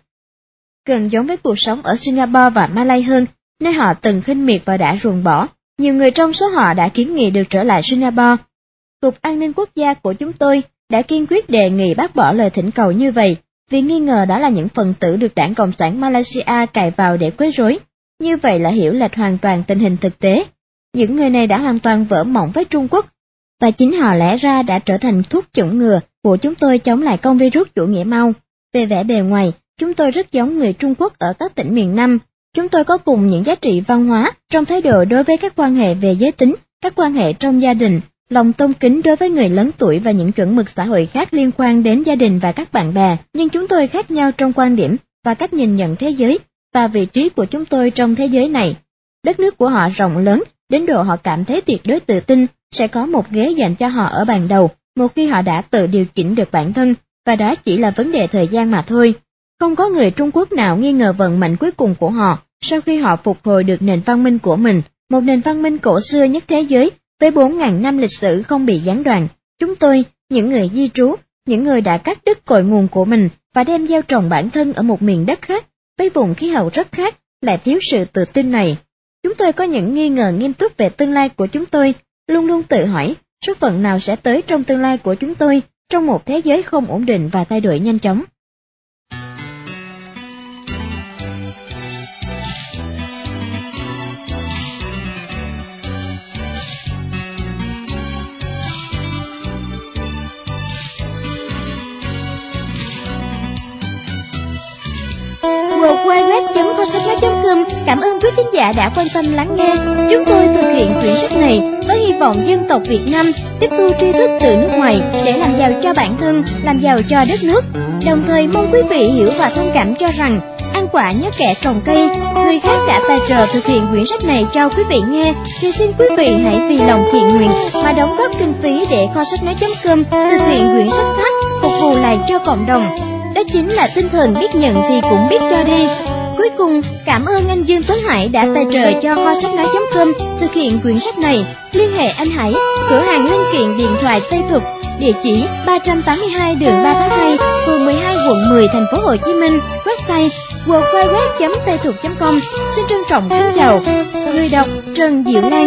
gần giống với cuộc sống ở Singapore và Malay hơn, nơi họ từng khinh miệt và đã ruồng bỏ. Nhiều người trong số họ đã kiến nghị được trở lại Singapore. Cục An ninh Quốc gia của chúng tôi đã kiên quyết đề nghị bác bỏ lời thỉnh cầu như vậy, vì nghi ngờ đó là những phần tử được Đảng Cộng sản Malaysia cài vào để quấy rối. như vậy là hiểu lệch hoàn toàn tình hình thực tế. Những người này đã hoàn toàn vỡ mộng với Trung Quốc, và chính họ lẽ ra đã trở thành thuốc chủng ngừa của chúng tôi chống lại con virus chủ nghĩa Mao. Về vẻ bề ngoài, chúng tôi rất giống người Trung Quốc ở các tỉnh miền Nam. Chúng tôi có cùng những giá trị văn hóa trong thái độ đối với các quan hệ về giới tính, các quan hệ trong gia đình, lòng tôn kính đối với người lớn tuổi và những chuẩn mực xã hội khác liên quan đến gia đình và các bạn bè. Nhưng chúng tôi khác nhau trong quan điểm và cách nhìn nhận thế giới và vị trí của chúng tôi trong thế giới này. Đất nước của họ rộng lớn, đến độ họ cảm thấy tuyệt đối tự tin sẽ có một ghế dành cho họ ở bàn đầu một khi họ đã tự điều chỉnh được bản thân, và đó chỉ là vấn đề thời gian mà thôi. Không có người Trung Quốc nào nghi ngờ vận mệnh cuối cùng của họ sau khi họ phục hồi được nền văn minh của mình, một nền văn minh cổ xưa nhất thế giới với 4.000 năm lịch sử không bị gián đoạn. Chúng tôi, những người di trú, những người đã cắt đứt cội nguồn của mình và đem gieo trồng bản thân ở một miền đất khác, với vùng khí hậu rất khác, lại thiếu sự tự tin này. Chúng tôi có những nghi ngờ nghiêm túc về tương lai của chúng tôi, luôn luôn tự hỏi số phận nào sẽ tới trong tương lai của chúng tôi trong một thế giới không ổn định và thay đổi nhanh chóng. www.kho-sách-nói.com cảm ơn quý thính giả đã quan tâm lắng nghe. Chúng tôi thực hiện quyển sách này với hy vọng dân tộc Việt Nam tiếp thu tri thức từ nước ngoài để làm giàu cho bản thân, làm giàu cho đất nước. Đồng thời mong quý vị hiểu và thông cảm cho rằng ăn quả nhớ kẻ trồng cây, người khác đã tài trợ thực hiện quyển sách này cho quý vị nghe, thì xin quý vị hãy vì lòng thiện nguyện mà đóng góp kinh phí để Kho-sách-nói.com thực hiện quyển sách khác phục vụ lại cho cộng đồng. Đó chính là tinh thần biết nhận thì cũng biết cho đi. Cuối cùng, cảm ơn anh Dương Tuấn Hải đã tài trợ cho Kho-sách-nói.com thực hiện quyển sách này. Liên hệ anh Hải, cửa hàng linh kiện điện thoại Tây Thục, địa chỉ 382 đường 3 tháng 2, phường 12, quận 10, thành phố Hồ Chí Minh. Website www.taythục.com. Xin trân trọng kính chào. Người đọc Trần Diệu Lan.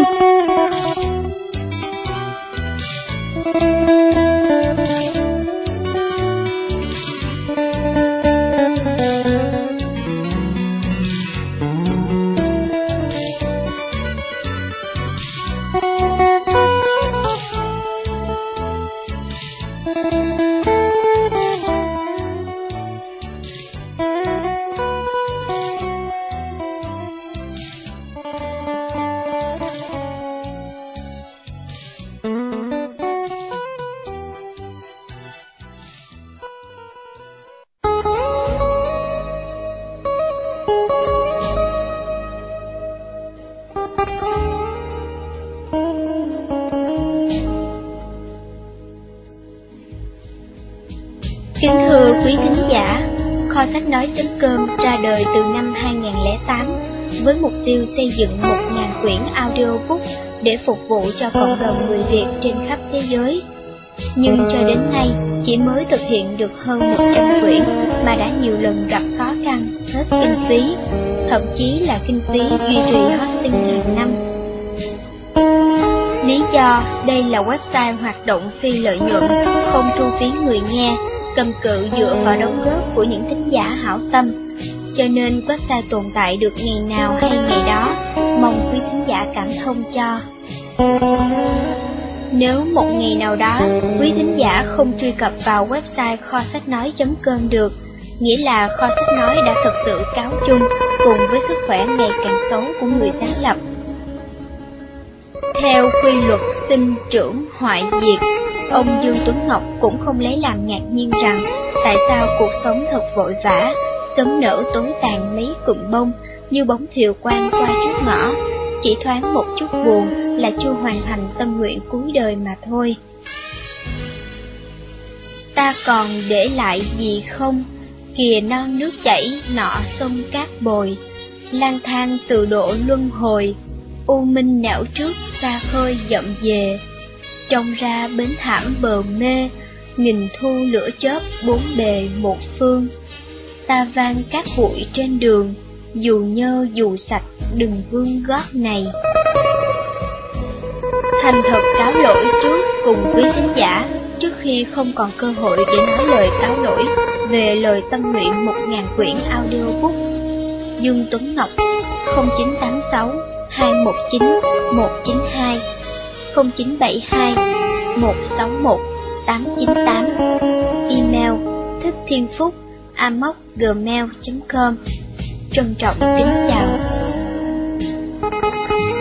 Kính thưa quý thính giả, Kho-sách-nói.com ra đời từ năm 2008 với mục tiêu xây dựng 1.000 quyển audiobook để phục vụ cho cộng đồng người Việt trên khắp thế giới. Nhưng cho đến nay chỉ mới thực hiện được hơn 100 quyển mà đã nhiều lần gặp khó khăn, hết kinh phí, thậm chí là kinh phí duy trì hosting hàng năm. Lý do đây là website hoạt động phi lợi nhuận, không thu phí người nghe, cầm cự dựa vào đóng góp của những thính giả hảo tâm, cho nên website tồn tại được ngày nào hay ngày đó, mong quý thính giả cảm thông cho. Nếu một ngày nào đó quý thính giả không truy cập vào website Kho-sách-nói.com được, nghĩa là Kho Sách Nói đã thực sự cáo chung cùng với sức khỏe ngày càng xấu của người sáng lập. Theo quy luật sinh trưởng hoại diệt, ông Dương Tuấn Ngọc cũng không lấy làm ngạc nhiên rằng tại sao cuộc sống thật vội vã, sớm nở tối tàn mấy cụm bông như bóng thiều quang qua trước ngõ, chỉ thoáng một chút buồn là chưa hoàn thành tâm nguyện cuối đời mà thôi. Ta còn để lại gì không? Kìa non nước chảy, nọ sông cát bồi, lang thang từ độ luân hồi, u minh nẻo trước xa khơi dậm về. Trông ra bến thảm bờ mê, nghìn thu lửa chớp bốn bề một phương. Ta vang cát bụi trên đường, dù nhơ dù sạch đừng vương gót này. Thành thật cáo lỗi trước cùng quý thính giả, trước khi không còn cơ hội để nói lời cáo lỗi về lời tâm nguyện 1.000 quyển audiobook. Dương Tuấn Ngọc, 0986 219 192, 0972 161 898, email thickthienphúc@gmail.com. Trân trọng kính chào.